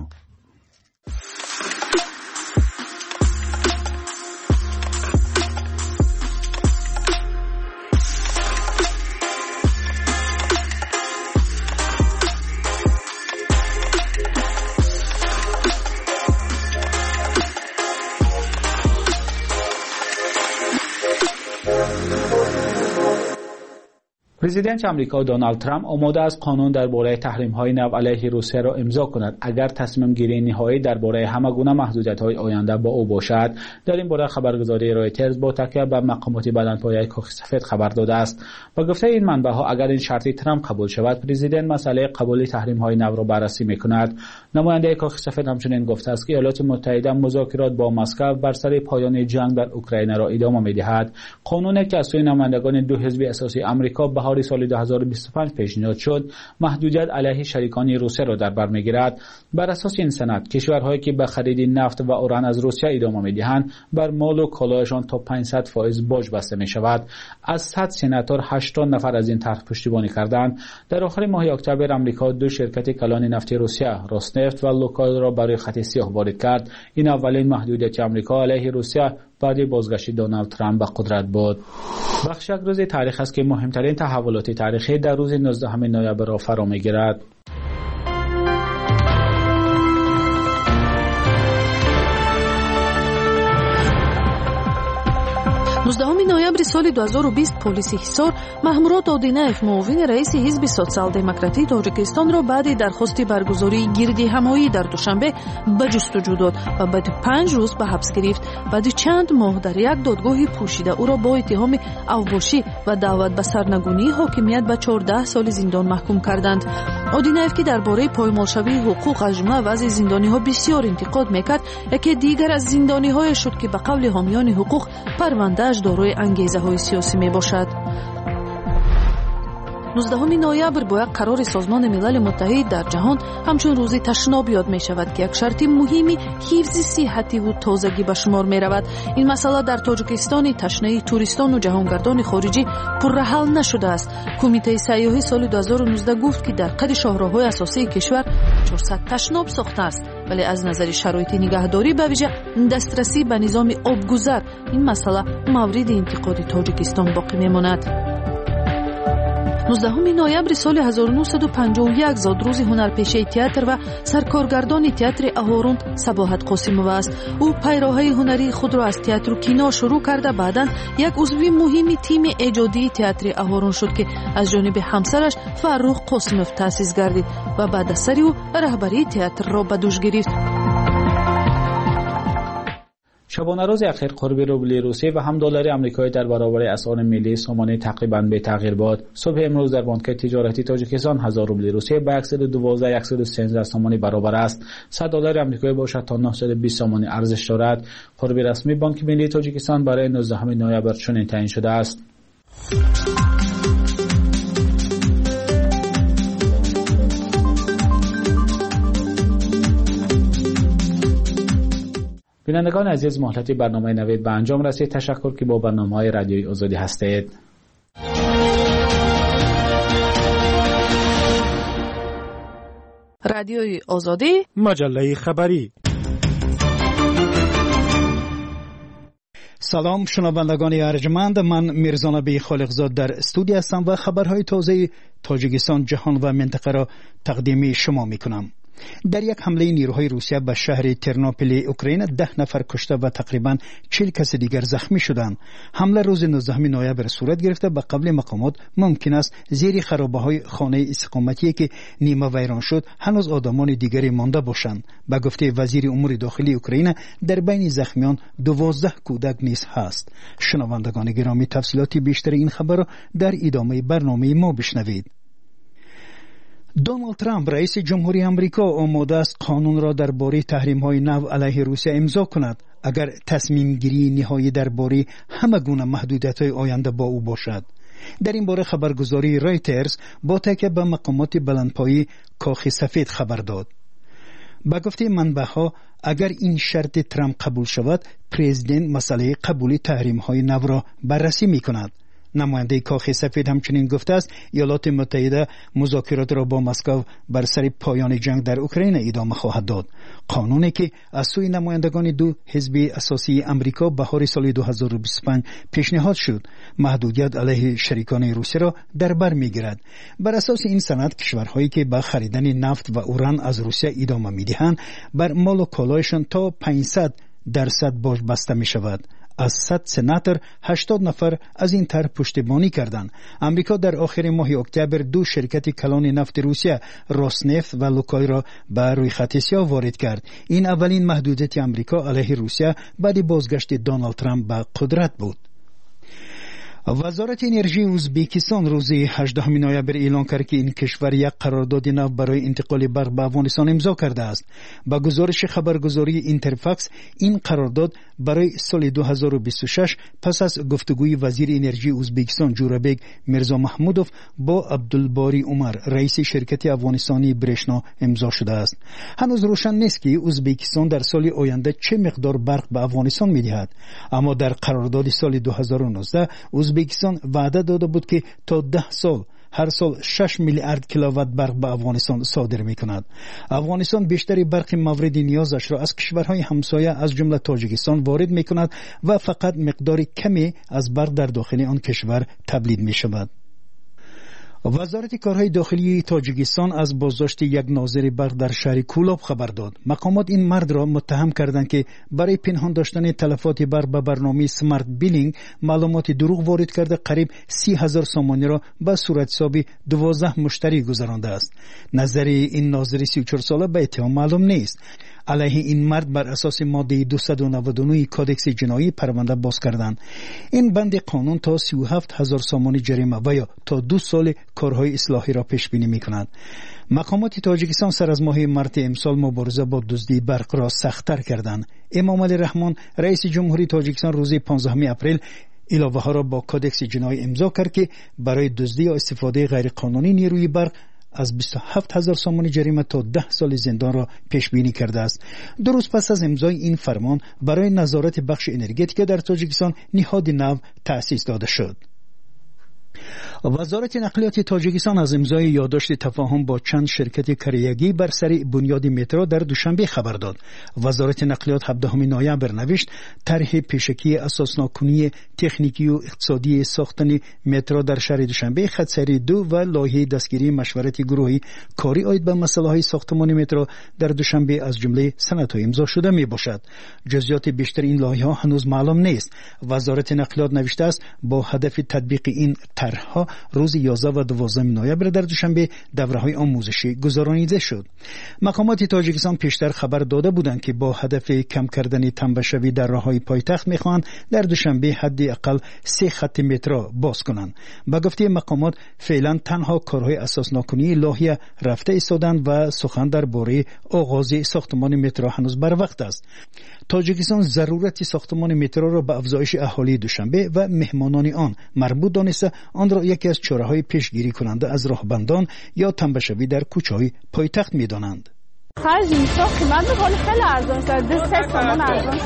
Speaker 1: پرزیدنت آمریکا دونالد ترامپ آماده است قانون درباره تحریم‌های نو علیه روسیه را امضا کند اگر تصمیم گیری نهایی درباره همگونه محدودیت‌های آینده با او باشد. در این باره خبرگزاری رایترز با تکیه بر مقامات بلندپایه کاخ سفید خبر داده است. با گفته این منبع‌ها اگر این شرط ترامپ قبول شود، پرزیدنت مسئله قبول تحریم‌های نو را بررسی می‌کند. نماینده کاخ سفید همچنین گفته است که ایالات متحده مذاکرات با مسکو بر سر پایان جنگ در اوکراین را ادامه می‌دهد. قانونی که از سوی نمایندگان دو حزب اساسی آمریکا بهار سال دو هزار و بیست و پنج پیشنهاد شد، محدودیت علیه شریکان روسیه را در بر می‌گیرد. بر اساس این سند، کشورهایی که به خرید نفت و اوران از روسیه ادامه می‌دهند، بر مال و کالاهشان تا پانصد درصد باج بسته می‌شود. از صد سناتور هشتاد نفر از این طرح پشتیبانی کردند. در آخر ماه اکتبر آمریکا دو شرکت کلان نفتی روسیه، روسنفت و لوکال را برای خط سیاه وارد کرد. این اولین محدودیت آمریکا علیه روسیه بعد بازگشت دونالد ترامپ به قدرت بود. بخش یک روز تاریخ است که مهمترین تحولات تاریخی در روز نوزدهم نوامبر را فرا می‌گیرد.
Speaker 4: نوزدهم نوامبر سال دو هزار و بیست پلیس حصار محمورات آدیناев معاون رئیس حزب سوسیال دموکراتی تاجیکستان را بعد درخواست برگزاری گردی همایی در دوشنبه به جستجو داد و بعد پنج روز به حبس گرفت. بعد چند ماه در یک دادگاه پوشیده او را با اتهام اوباشی و دعوت به سرنگونی حاکمیت به چهارده سال زندان محکوم کردند. اودینایف که درباره پایمالشوی حقوق از جمله وضع زندانی‌ها بسیار انتقاد میکرد، یکی دیگر از زندانی‌های شد که به قول حامیان حقوق پرونده‌اش دارای انگیزه‌های سیاسی میباشد. نوزدهم نوامبر با یک قرار سازمان ملل متحد در جهان همچون روزی تشناب یاد می شود که یک شرط مهمی حفظ صحتی و تازگی به شمار می رود. این مسئله در تاجیکستان تشنه توریستان و جهانگردان خارجی پرحل نشده است. کمیته سیاحی سال دو هزار و نوزده گفت که در قد شاهراهای اساسی کشور چهارصد تشناب ساخته است، ولی از نظر شرایط نگهداری به ویژه دسترسی به نظام آبگذر این مسئله مورد انتقاد تاجیکستان باقی می ماند. نوزدهم نوامبر سال هزار و نهصد و پنجاه و یک زادروز هنرپیشه تئاتر و سرکارگردان تئاتر اهورون صباحت قاسمووا است. او پیراهه هنری خود را از تئاتر و کینو شروع کرده، بعداً یک عضو مهم تیم ایجادی تئاتر اهورون شد که از جانب همسرش فرخ قاسموف تأسیس گردید و بعد از سری او رهبری تئاتر را به دوش گرفت.
Speaker 1: شبانه روز اخیر قرب روبل روسیه و هم دلار آمریکایی در برابر اسعار ملی سامانه تقریباً به تغییر بود. صبح امروز در بانک تجارتی تاجیکستان هزار روبل روسیه به صد و دوازده صد و سیزده سامانی برابر است. صد دلار آمریکایی باشد تا نهصد و بیست سامانی ارزش دارد. قرب رسمی بانک ملی تاجیکستان برای نوزدهم نوامبر چنین تعیین شده است. بینندگان عزیز، مهلت برنامه نوید به انجام رسید. تشکر که با برنامه‌های رادیوی آزادی هستید.
Speaker 4: رادیوی آزادی،
Speaker 11: مجله خبری.
Speaker 5: سلام شنوندگان ارجمند، من میرزانبی خالقزاد در استودیو هستم و خبرهای تازه تاجیکستان، جهان و منطقه را تقدیم شما میکنم. در یک حمله نیروهای روسیه به شهر ترنوپیل اوکراین ده نفر کشته و تقریباً چهل کس دیگر زخمی شدند. حمله روز نوزدهم نوامبر صورت گرفته. به قبل مقامات ممکن است زیر خرابه‌های خانه استقامتی که نیمه ویران شد هنوز آدمان دیگری مانده باشند. به گفته وزیر امور داخلی اوکراین در بین زخمیان دوازده کودک نیز هست. شنوندگان گرامی، تفصیلات بیشتر این خبر را در ادامه برنامه ما بشنوید. دونالد ترامپ رئیس جمهوری آمریکا آماده است قانون را درباره تحریم‌های نو علیه روسیه امضا کند اگر تصمیم گیری نهایی درباره همه گونه محدودیت‌های آینده با او باشد. در این باره خبرگزاری رایترز با تکیه به مقامات بلندپایه کاخ سفید خبر داد. با گفته منبع‌ها اگر این شرط ترامپ قبول شود، پرزیدنت مسئله قبول تحریم‌های نو را بررسی می‌کند. نماینده کاخ سفید همچنین گفته است ایالات متحده مذاکرات را با مسکو بر سر پایان جنگ در اوکراین ادامه خواهد داد. قانونی که از سوی نمایندگان دو حزب اساسی امریکا بهار سال دو هزار و بیست و پنج پیشنهاد شد، محدودیت علیه شریکان روسیه را در بر میگیرد. بر اساس این سند کشورهایی که به خریدن نفت و اوران از روسیه ادامه میدهند بر مال و کالایشان تا پانصد درصد باج بسته می شود. از صد سناتور هشتاد نفر از این طرح پشتیبانی کردند. امریکا در آخر ماه اکتبر دو شرکت کلان نفت روسیه، روسنفت و لوکویل را به روی خط سیاه وارد کرد. این اولین محدودیت امریکا علیه روسیه بعد بازگشت دونالد ترامپ به قدرت بود. وزارت انرژی ازبکستان روز هجدهم نوامبر اعلام کرد که این کشور یک قرارداد نو برای انتقال برق به افغانستان امضا کرده است. با گزارش خبرگزاری اینترفاکس، این قرارداد برای سال دو هزار و بیست و شش پس از گفتگوی وزیر انرژی ازبکستان جورابک میرزا محمودوف با عبدالباری عمر رئیس شرکت افغانستانی برشنا امضا شده است. هنوز روشن نیست که ازبکستان در سال آینده چه مقدار برق به افغانستان می‌دهد، اما در قرارداد سال دو هزار و نوزده ازبکستان وعده داده بود که تا ده سال هر سال شش میلیارد کیلووات برق به افغانستان صادر می کند. افغانستان بیشتری برق مورد نیازش را از کشورهای همسایه از جمله تاجیکستان وارد می کند و فقط مقدار کمی از برق در داخل آن کشور تولید می شود. وزارت کارهای داخلی تاجیکستان از بازداشت یک ناظر برق در شهر کولاب خبر داد. مقامات این مرد را متهم کردند که برای پنهان داشتن تلفات برق به برنامه سمارت بیلینگ معلومات دروغ وارد کرده قریب سی هزار سامانی را به صورت حسابی دوازده مشتری گذرانده است. نظر این ناظر سی و چهار ساله به اتهام معلوم نیست. علیه این مرد بر اساس ماده دویست و نود و نه کادکس جنایی پرونده باز کردند. این بند قانون تا سی و هفت هزار سامان جریمه و یا تا دو سال کارهای اصلاحی را پیش بینی می‌کند. مقامات تاجیکستان سر از ماه مارس امسال مبارزه با دزدی برق را سخت‌تر کردند. امام علی رحمان رئیس جمهوری تاجیکستان روز پانزدهم اپریل علاوه ها را با کادکس جنایی امضا کرد که برای دزدی یا استفاده غیرقانونی نیروی برق از بیست و هفت هزار سامان جریمه تا ده سال زندان را پیش بینی کرده است. دو روز پس از امضای این فرمان برای نظارت بخش انرژتیک در تاجیکستان نهاد نو تأسیس داده شد. وزارت نقلیات تاجیکستان از امضای یادداشت تفاهم با چند شرکت کریگی بر سر بنیاد مترو در دوشنبه خبر داد. وزارت نقلیات هفدهم نوامبر نوشت طرح پیشکی اساسناکنی تکنیکی و اقتصادی ساختن مترو در شهر دوشنبه خط سری دو و لایحه دستگیری مشورت گروهی کاری آید به مسائل ساختمان مترو در دوشنبه از جمله سندهای امضا شده می باشد. جزئیات بیشتر این لایحه هنوز معلوم نیست. وزارت نقلیات نوشته است با هدف تطبیق این طرحها روز یازده و دوازده نوامبر در دوشنبه دوره‌های آموزشی گذرانیده شد. مقامات تاجیکستان پیشتر خبر داده بودند که با هدف کم کردن تنبشوی در راه‌های پایتخت می‌خواهند در دوشنبه حداقل سه خط مترو باز کنند. با گفته مقامات فعلا تنها کارهای اساسناکنی لایحه رفته ایستادند و سخن درباره آغاز ساختمان مترو هنوز بر وقت است. تاجیکستان ضرورت ساختمان مترو را به افزایش اهالی دوشنبه و مهمانان آن مربوط دانسته آن را یکی از چاره‌های پیشگیری کننده از راهبندان یا تنبشوی در کوچه‌های پایتخت می‌دانند.
Speaker 16: خرج این ساخت قیمت می‌کنه خیلی ارزان شده. دو سه سامان ارزان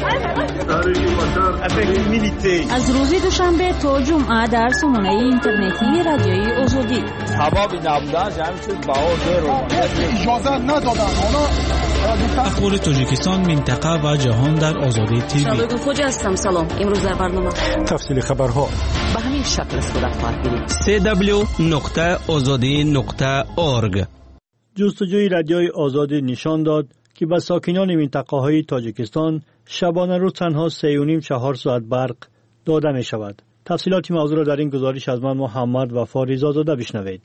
Speaker 2: از روز دوشنبه تا جمعه در سامانه اینترنتی رادیوی آزادی
Speaker 7: ثوابی نبودن همین باور رو
Speaker 8: اجازه ندادن. حالا
Speaker 9: اخبار تاجیکستان منطقه و جهان در آزادی تیوی.
Speaker 10: شادو خوجا هستم. سلام. امروز در برنامه
Speaker 5: تفصیل خبرها
Speaker 10: به همین شکل صورت خواهد گرفت.
Speaker 17: سی دبلیو نقطه آزادی نقطه اورگ.
Speaker 11: جستجوی رادیوی آزادی نشان داد که به ساکنان منطقه‌های تاجیکستان شبانه روز تنها سه و نیم چهار ساعت برق داده می شود. تفصیلات موضوع را در این گزارش از من محمد وفا رضازاده بشنوید.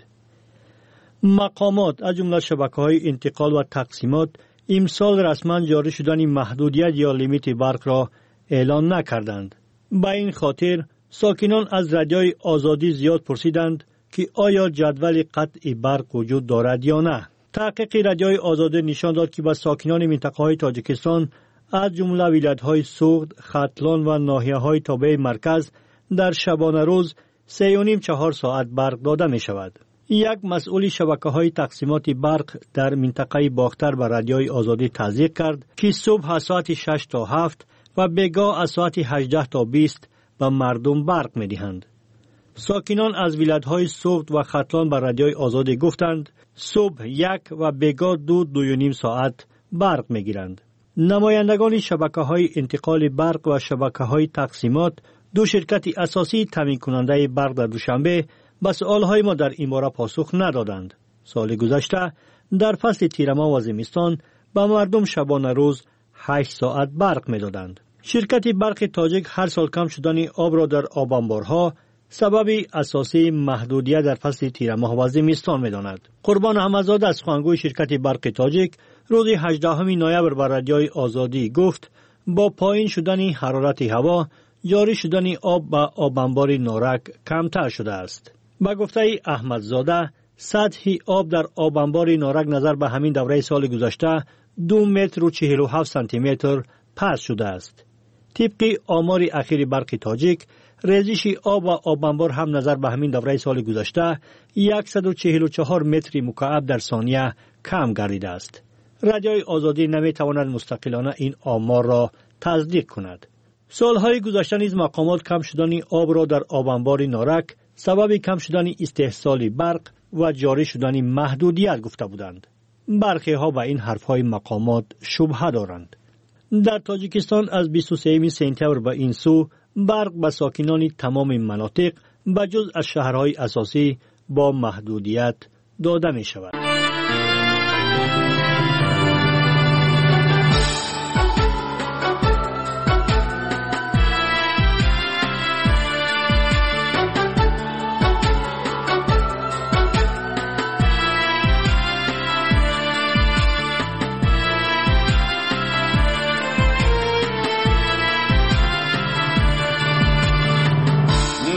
Speaker 11: مقامات از جمله شبکه‌های انتقال و تقسیمات امسال رسما جاری شدن محدودیت یا لیمیت برق را اعلان نکردند. به این خاطر ساکنان از رادیوی آزادی زیاد پرسیدند که آیا جدول قطع برق وجود دارد یا نه. تحقیق رادیوی آزادی نشان داد که به ساکنان منطقه‌های تاجیکستان از جمله ولایت‌های سوغد، ختلان و ناحیه‌های تابع مرکز در شبانه روز سه و نیم چهار ساعت برق داده می شود. یک مسئول شبکه‌های تقسیمات برق در منطقه باختر به رادیوی آزادی تصدیق کرد که صبح از ساعت شش تا هفت و بگاه از ساعت هجده تا بیست به مردم برق می دهند. ساکنان از ولایت‌های سوغد و ختلان به رادیوی آزادی گفتند صبح یک و بگاه دو دو و نیم ساعت برق می گیرند. نمایندگان شبکه‌های انتقال برق و شبکه‌های تقسیمات دو شرکت اساسی تامین کننده برق در دوشنبه به سوال‌های ما در این باره پاسخ ندادند. سال گذشته در فصل تیرماه و زمستان به مردم شبانه روز هشت ساعت برق می‌دادند. شرکت برق تاجیک هر سال کم شدن آب را در آب انبارها سبب اساسی محدودیت در فصل تیرماه و زمستان می‌داند. قربان احمدزاده از سخنگوی شرکت برق تاجیک روز هجدهم نوامبر بر رادیوی آزادی گفت با پایین شدن حرارت هوا جاری شدن آب به آب انبار نارک کمتر شده است. با گفته احمدزاده سطح آب در آب انبار نارک نظر به همین دوره سال گذشته دو متر و چهل و هفت سانتی متر پست شده است. طبق آمار اخیر برق تاجیک ریزش آب و آب انبار هم نظر به همین دوره سال گذشته صد و چهل و چهار متر مکعب در ثانیه کم گردیده است. رادیوی آزادی نمیتواند مستقلانه این آمار را تصدیق کند. سالهای گذشته نیز مقامات کم شدن آب را در آب انبار نارک سبب کم شدن استحصال برق و جاری شدن محدودیت گفته بودند. برخی ها به این حرفهای مقامات شبهه دارند. در تاجیکستان از بیست و سوم سپتامبر به این سو برق به ساکنان تمام مناطق به جز از شهرهای اساسی با محدودیت داده می شود.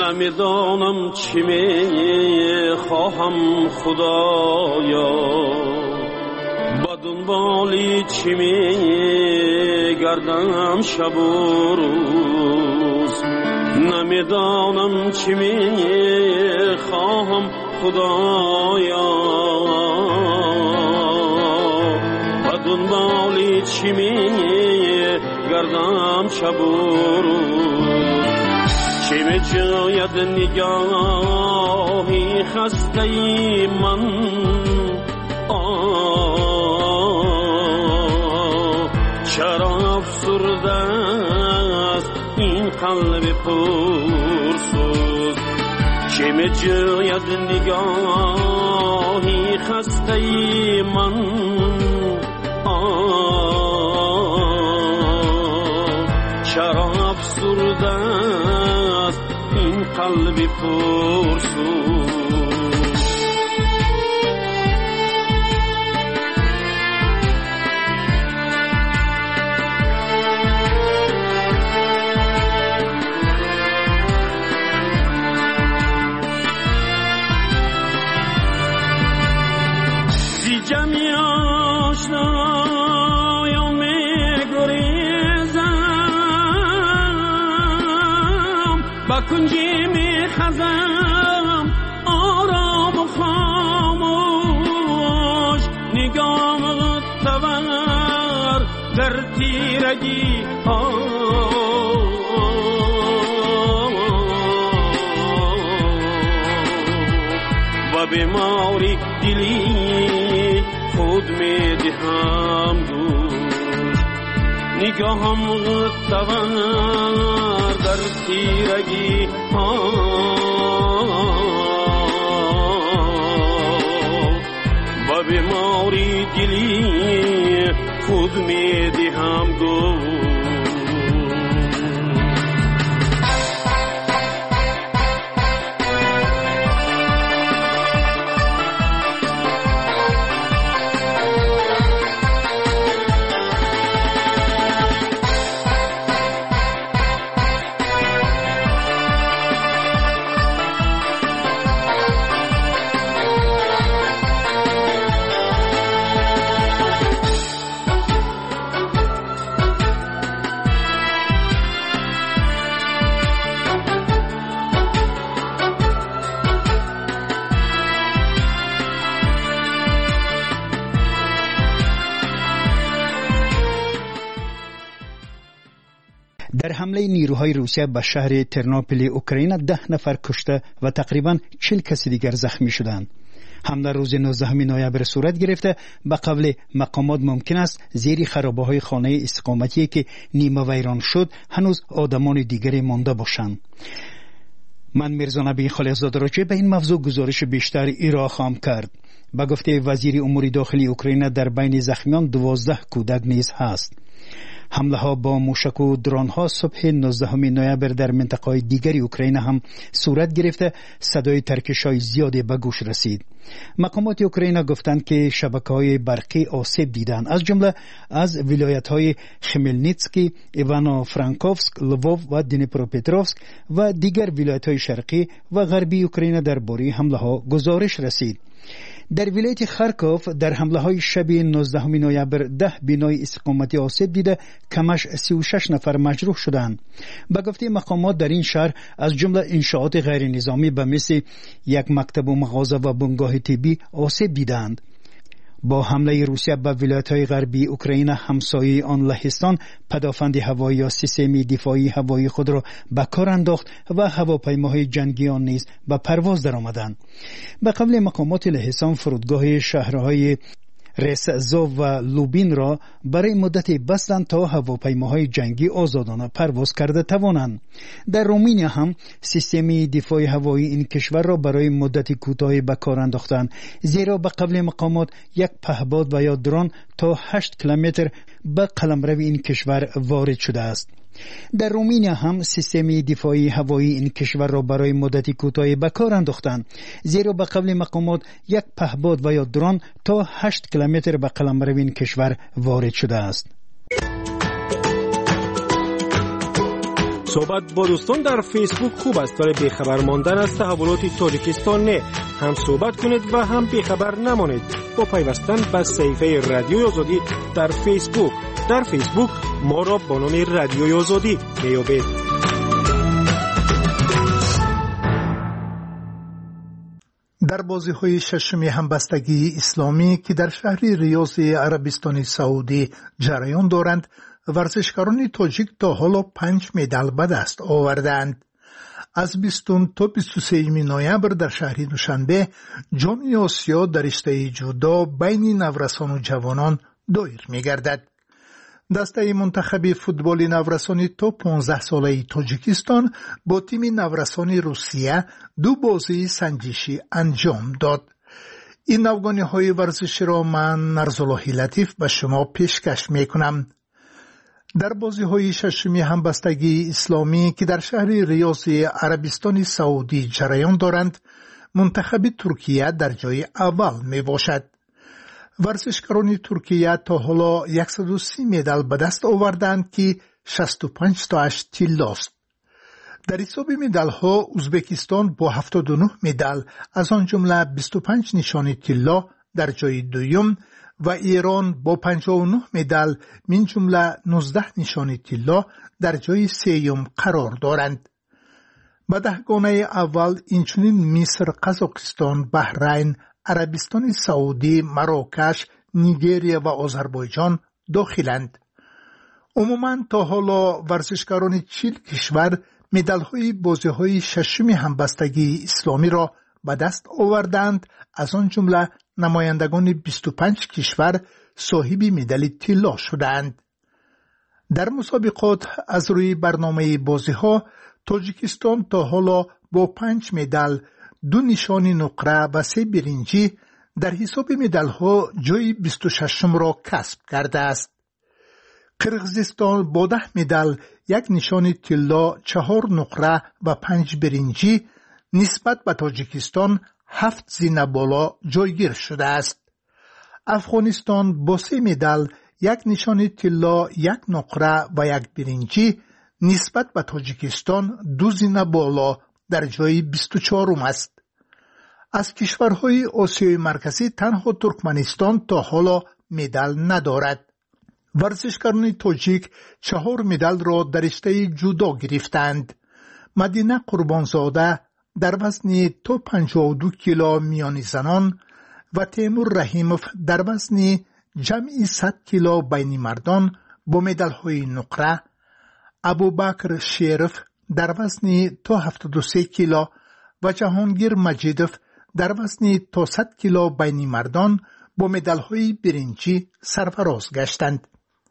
Speaker 12: نمیدانم چی می خواهم خدایا با دنبالی چی می گردم شب و روز نمیدانم چی می خواهم خدایا با دنبالی چی می گردم شب و روز چی می جاید نگاهی خسته ای من آه چرا افسرده است این قلب پرسوز چی می جاید نگاهی خسته ای من آه چرا افسرده است این قلب پرسوز جمعی آشنایم می‌گریزم با کنجی می‌خزم آرام و خاموش نگاه تور در تیرگی ها و بیماری دلی خود می دهم گوش نگاهم تور در تیرگی ها و بیماری دلی خود می دهم گوش
Speaker 5: در حمله نیروهای روسیه به شهر ترنوپیل اوکراین ده نفر کشته و تقریبا چهل کسی دیگر زخمی شدند. حمله روز نوزدهم نوامبر صورت گرفته. به قول مقامات ممکن است زیر خرابه‌های خانه استقامتی که نیمه ویران شد هنوز آدمان دیگری مانده باشند. من میرزا نبی خلیزاد راجع به این موضوع گزارش بیشتر ایرا خواهم کرد. به گفته وزیر امور داخلی اوکراین در بین زخمیان دوازده کودک نیز هست. حمله ها با موشک و درون ها صبح نوزدهم نوامبر در منطقه دیگری اوکراین هم صورت گرفته. صدای ترکش های زیادی به گوش رسید. مقامات اوکراین گفتند که شبکه های برقی آسیب دیدند، از جمله از ولایت های خمیلنیتسکی، ایوانو فرانکوفسک، لووو و دنیپروپتروفسک و دیگر ولایت های شرقی و غربی اوکراین درباره حمله ها گزارش رسید. در ولایت خارکوف در حمله های شب نوزدهم نوامبر ده بنای استقامتی آسیب دیده، کمش سی و شش نفر مجروح شدند. به گفته مقامات در این شهر از جمله انشاءات غیر نظامی به مثل یک مکتب و مغازه و بنگاه طبی آسیب دیدند. با حمله روسیه به ولایت‌های غربی اوکراین همسایه آن لهستان پدافند هوایی یا سیستم دفاعی هوایی خود را به کار انداخت و هواپیماهای جنگی آن نیز به پرواز درآمدند. به قول مقامات لهستان فرودگاه شهرهای رسزو و لوبین را برای مدتی بستند تا هواپیماهای جنگی آزادانه پرواز کرده توانند. در رومانیا هم سیستم دفاع هوایی این کشور را برای مدتی کوتاهی به کار انداختند، زیرا به قول مقامات یک پهپاد و یا درون تا هشت کیلومتر به قلمرو این کشور وارد شده است. در رومانیا هم سیستم دفاعی هوایی این کشور را برای مدتی کوتاهی به کار انداختند، زیرا به قول مقامات یک پهپاد و یا درون تا هشت کیلومتر به قلمرو این کشور وارد شده است.
Speaker 11: صحبت با دوستان در فیسبوک خوب است ولی بیخبر ماندن از تحولات تاجیکستان نه. هم صحبت کنید و هم بیخبر نمانید با پیوستن به صفحه رادیوی آزادی در فیسبوک. در فیسبوک ما را با نام رادیوی آزادی میابید.
Speaker 13: در بازی‌های ششم همبستگی اسلامی که در شهر ریاض عربستان سعودی جریان دارند، ورزشکاران تاجیک تا حالا پنج مدال به دست آوردند. از بیستم تا بیست و سوم نوامبر در شهر دوشنبه جام آسیا در رشته جودو بین نورسان و جوانان دایر می‌گردد. دسته منتخب فوتبال نورسانی تا پانزده ساله تاجیکستان با تیم نورسانی روسیه دو بازی سنجشی انجام داد. این نوگانی های ورزشی را من نرزالله لطیف به شما پیشکش میکنم. در بازی های ششمی همبستگی اسلامی که در شهر ریاض عربستان سعودی جریان دارند، منتخب ترکیه در جای اول می باشد. ورزشکاران ترکیه تا حالا صد و سی مدال به دست آوردند که شصت و پنج تاش طلا است. در حساب مدال ها ازبکستان با هفتاد و نه مدال، از آن جمله بیست و پنج نشان طلا در جای دوم و ایران با پنجاه و نه مدال من جمله نوزده نشان طلا در جای سوم قرار دارند. به دهگانه اول اینچنین مصر، قزاقستان، بحرین، عربستان سعودی، مراکش، نیگریه و آذربایجان داخلند. عموماً تا حالا ورزشکاران چهل کشور مدال‌های بازی‌های ششم همبستگی اسلامی را به دست آوردند، از آن جمله نمایندگان بیست و پنج کشور صاحب مدال طلا شدند. در مسابقات از روی برنامه بازی‌ها تاجیکستان تا حالا با پنج مدال، دو نشان نقره و سه برنجی در حساب مدال‌ها جای بیست و ششم را کسب کرده است. قرقیزستان با ده مدال، یک نشان طلا، چهار نقره و پنج برنجی نسبت به تاجیکستان هفت زینه بالا جایگیر شده است. افغانستان با سه مدال، یک نشان طلا، یک نقره و یک برنجی نسبت به تاجیکستان دو زینه بالا در جای بیست و چهارم است. از کشورهای آسیای مرکزی تنها ترکمنستان تا حالا مدال ندارد. ورزشکاران تاجیک چهار مدال را در رشته جودو گرفتند. مدینه قربانزاده در وزن تا پنجاه و دو کیلو میان زنان و تیمور رحیموف در وزن جمعی صد کیلو بین مردان با مدال‌های نقره، ابوبکر شیرف در وزن تا هفتاد و سه کیلو و جهانگیر مجیدوف در وزن تا صد کیلو بین مردان با مدال‌های برنجی سرفراز گشتند.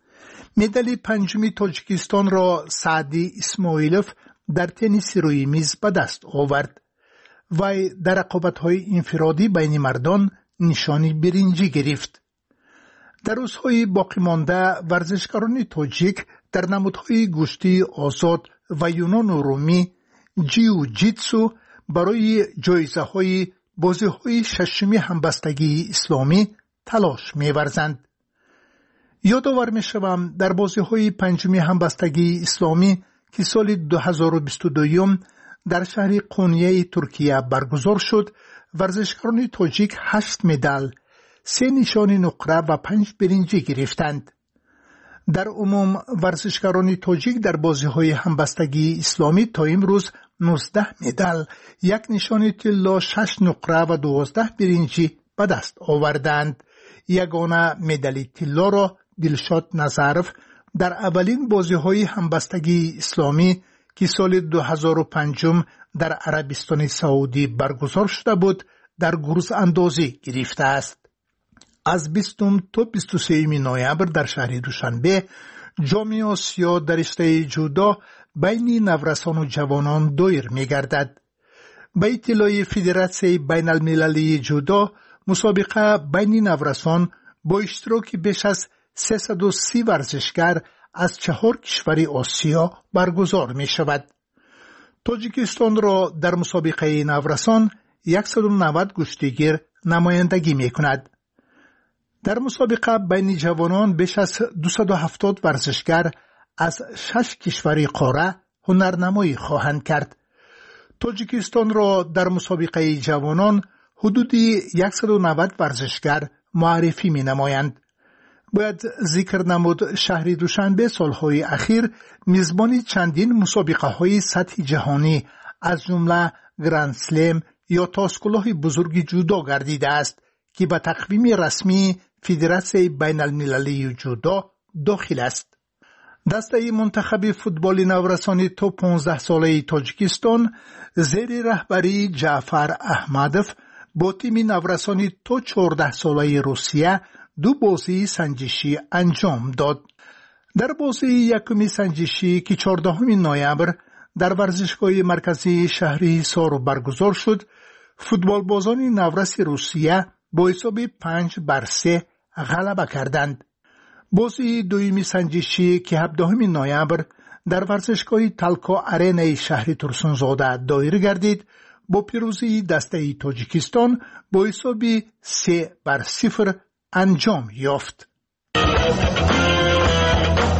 Speaker 13: مدال پنجمی تاجیکستان را سعدی اسماعیلوف در تنیس روی میز به دست آورد و در رقابت‌های انفرادی بین مردان نشانی برنجی گرفت. در روزهای باقی مانده ورزشکاران تاجیک در نمودهای گشتی آزاد و یونان و رومی، جیو جیتسو برای جایزه های بازی های ششمی همبستگی اسلامی تلاش می‌ورزند. یادآور می‌شوم در بازی های پنجمی همبستگی اسلامی که سال دو هزار و بیست و دو در شهر قونیه ترکیه برگزار شد، ورزشکاران تاجیک هشت مدال، سه نشان نقره و پنج برنجی گرفتند. در عموم ورزشکاران تاجیک در بازی‌های همبستگی اسلامی تا امروز نوزده مدال، یک نشان طلا، شش نقره و دوازده برنجی به دست آوردند. یگانه مدال طلا را دلشاد نظرف در اولین بازی‌های همبستگی اسلامی که سال دو هزار و پنج در عربستان سعودی برگزار شده بود در گروز اندازی گرفته است. از بیستم تا بیست و سوم نوامبر در شهر دوشنبه جام آسیا در رشته جودو بین نورسان و جوانان دایر می‌گردد. به اطلاع فدراسیون بین المللی جودو، مسابقه بین نورسان با اشتراک بیش از سیصد و سی ورزشکار از چهار کشور آسیا برگزار می شود. تاجیکستان را در مسابقه نورسان صد و نود گشتیگیر نمایندگی می کند. در مسابقه بین جوانان بیش از دویست و هفتاد ورزشکار از شش کشور قاره هنرنمایی خواهند کرد. تاجیکستان را در مسابقه جوانان حدودی صد و نود ورزشگر معرفی می نمایند. باید ذکر نمود شهر دوشنبه سالهای اخیر میزبان چندین مسابقه های سطح جهانی از جمله گرند سلم یا تاسکلاه بزرگ جودو گردیده است که به تقویم رسمی فدراسیون بین المللی جودو داخل است. دسته منتخب فوتبال نورسانی تو پانزده ساله تاجیکستان زیر رهبری جعفر احمدوف با تیم نورسانی تو چهارده ساله روسیه دو بازی سنجشی انجام داد. در بازی یکمی سنجشی که چهاردهم نوامبر در ورزشگاه مرکزی شهر حصار برگزار شد، فوتبال بازان نورس روسیه با حساب پنج بر سه غلبه کردند. بازی دویمی سنجشی که هفدهم نوامبر در ورزشگاه تالکا آرنا شهر ترسونزاده دایر گردید، با پیروزی دسته تاجیکستان با حساب سه بر صفر انجام یافت.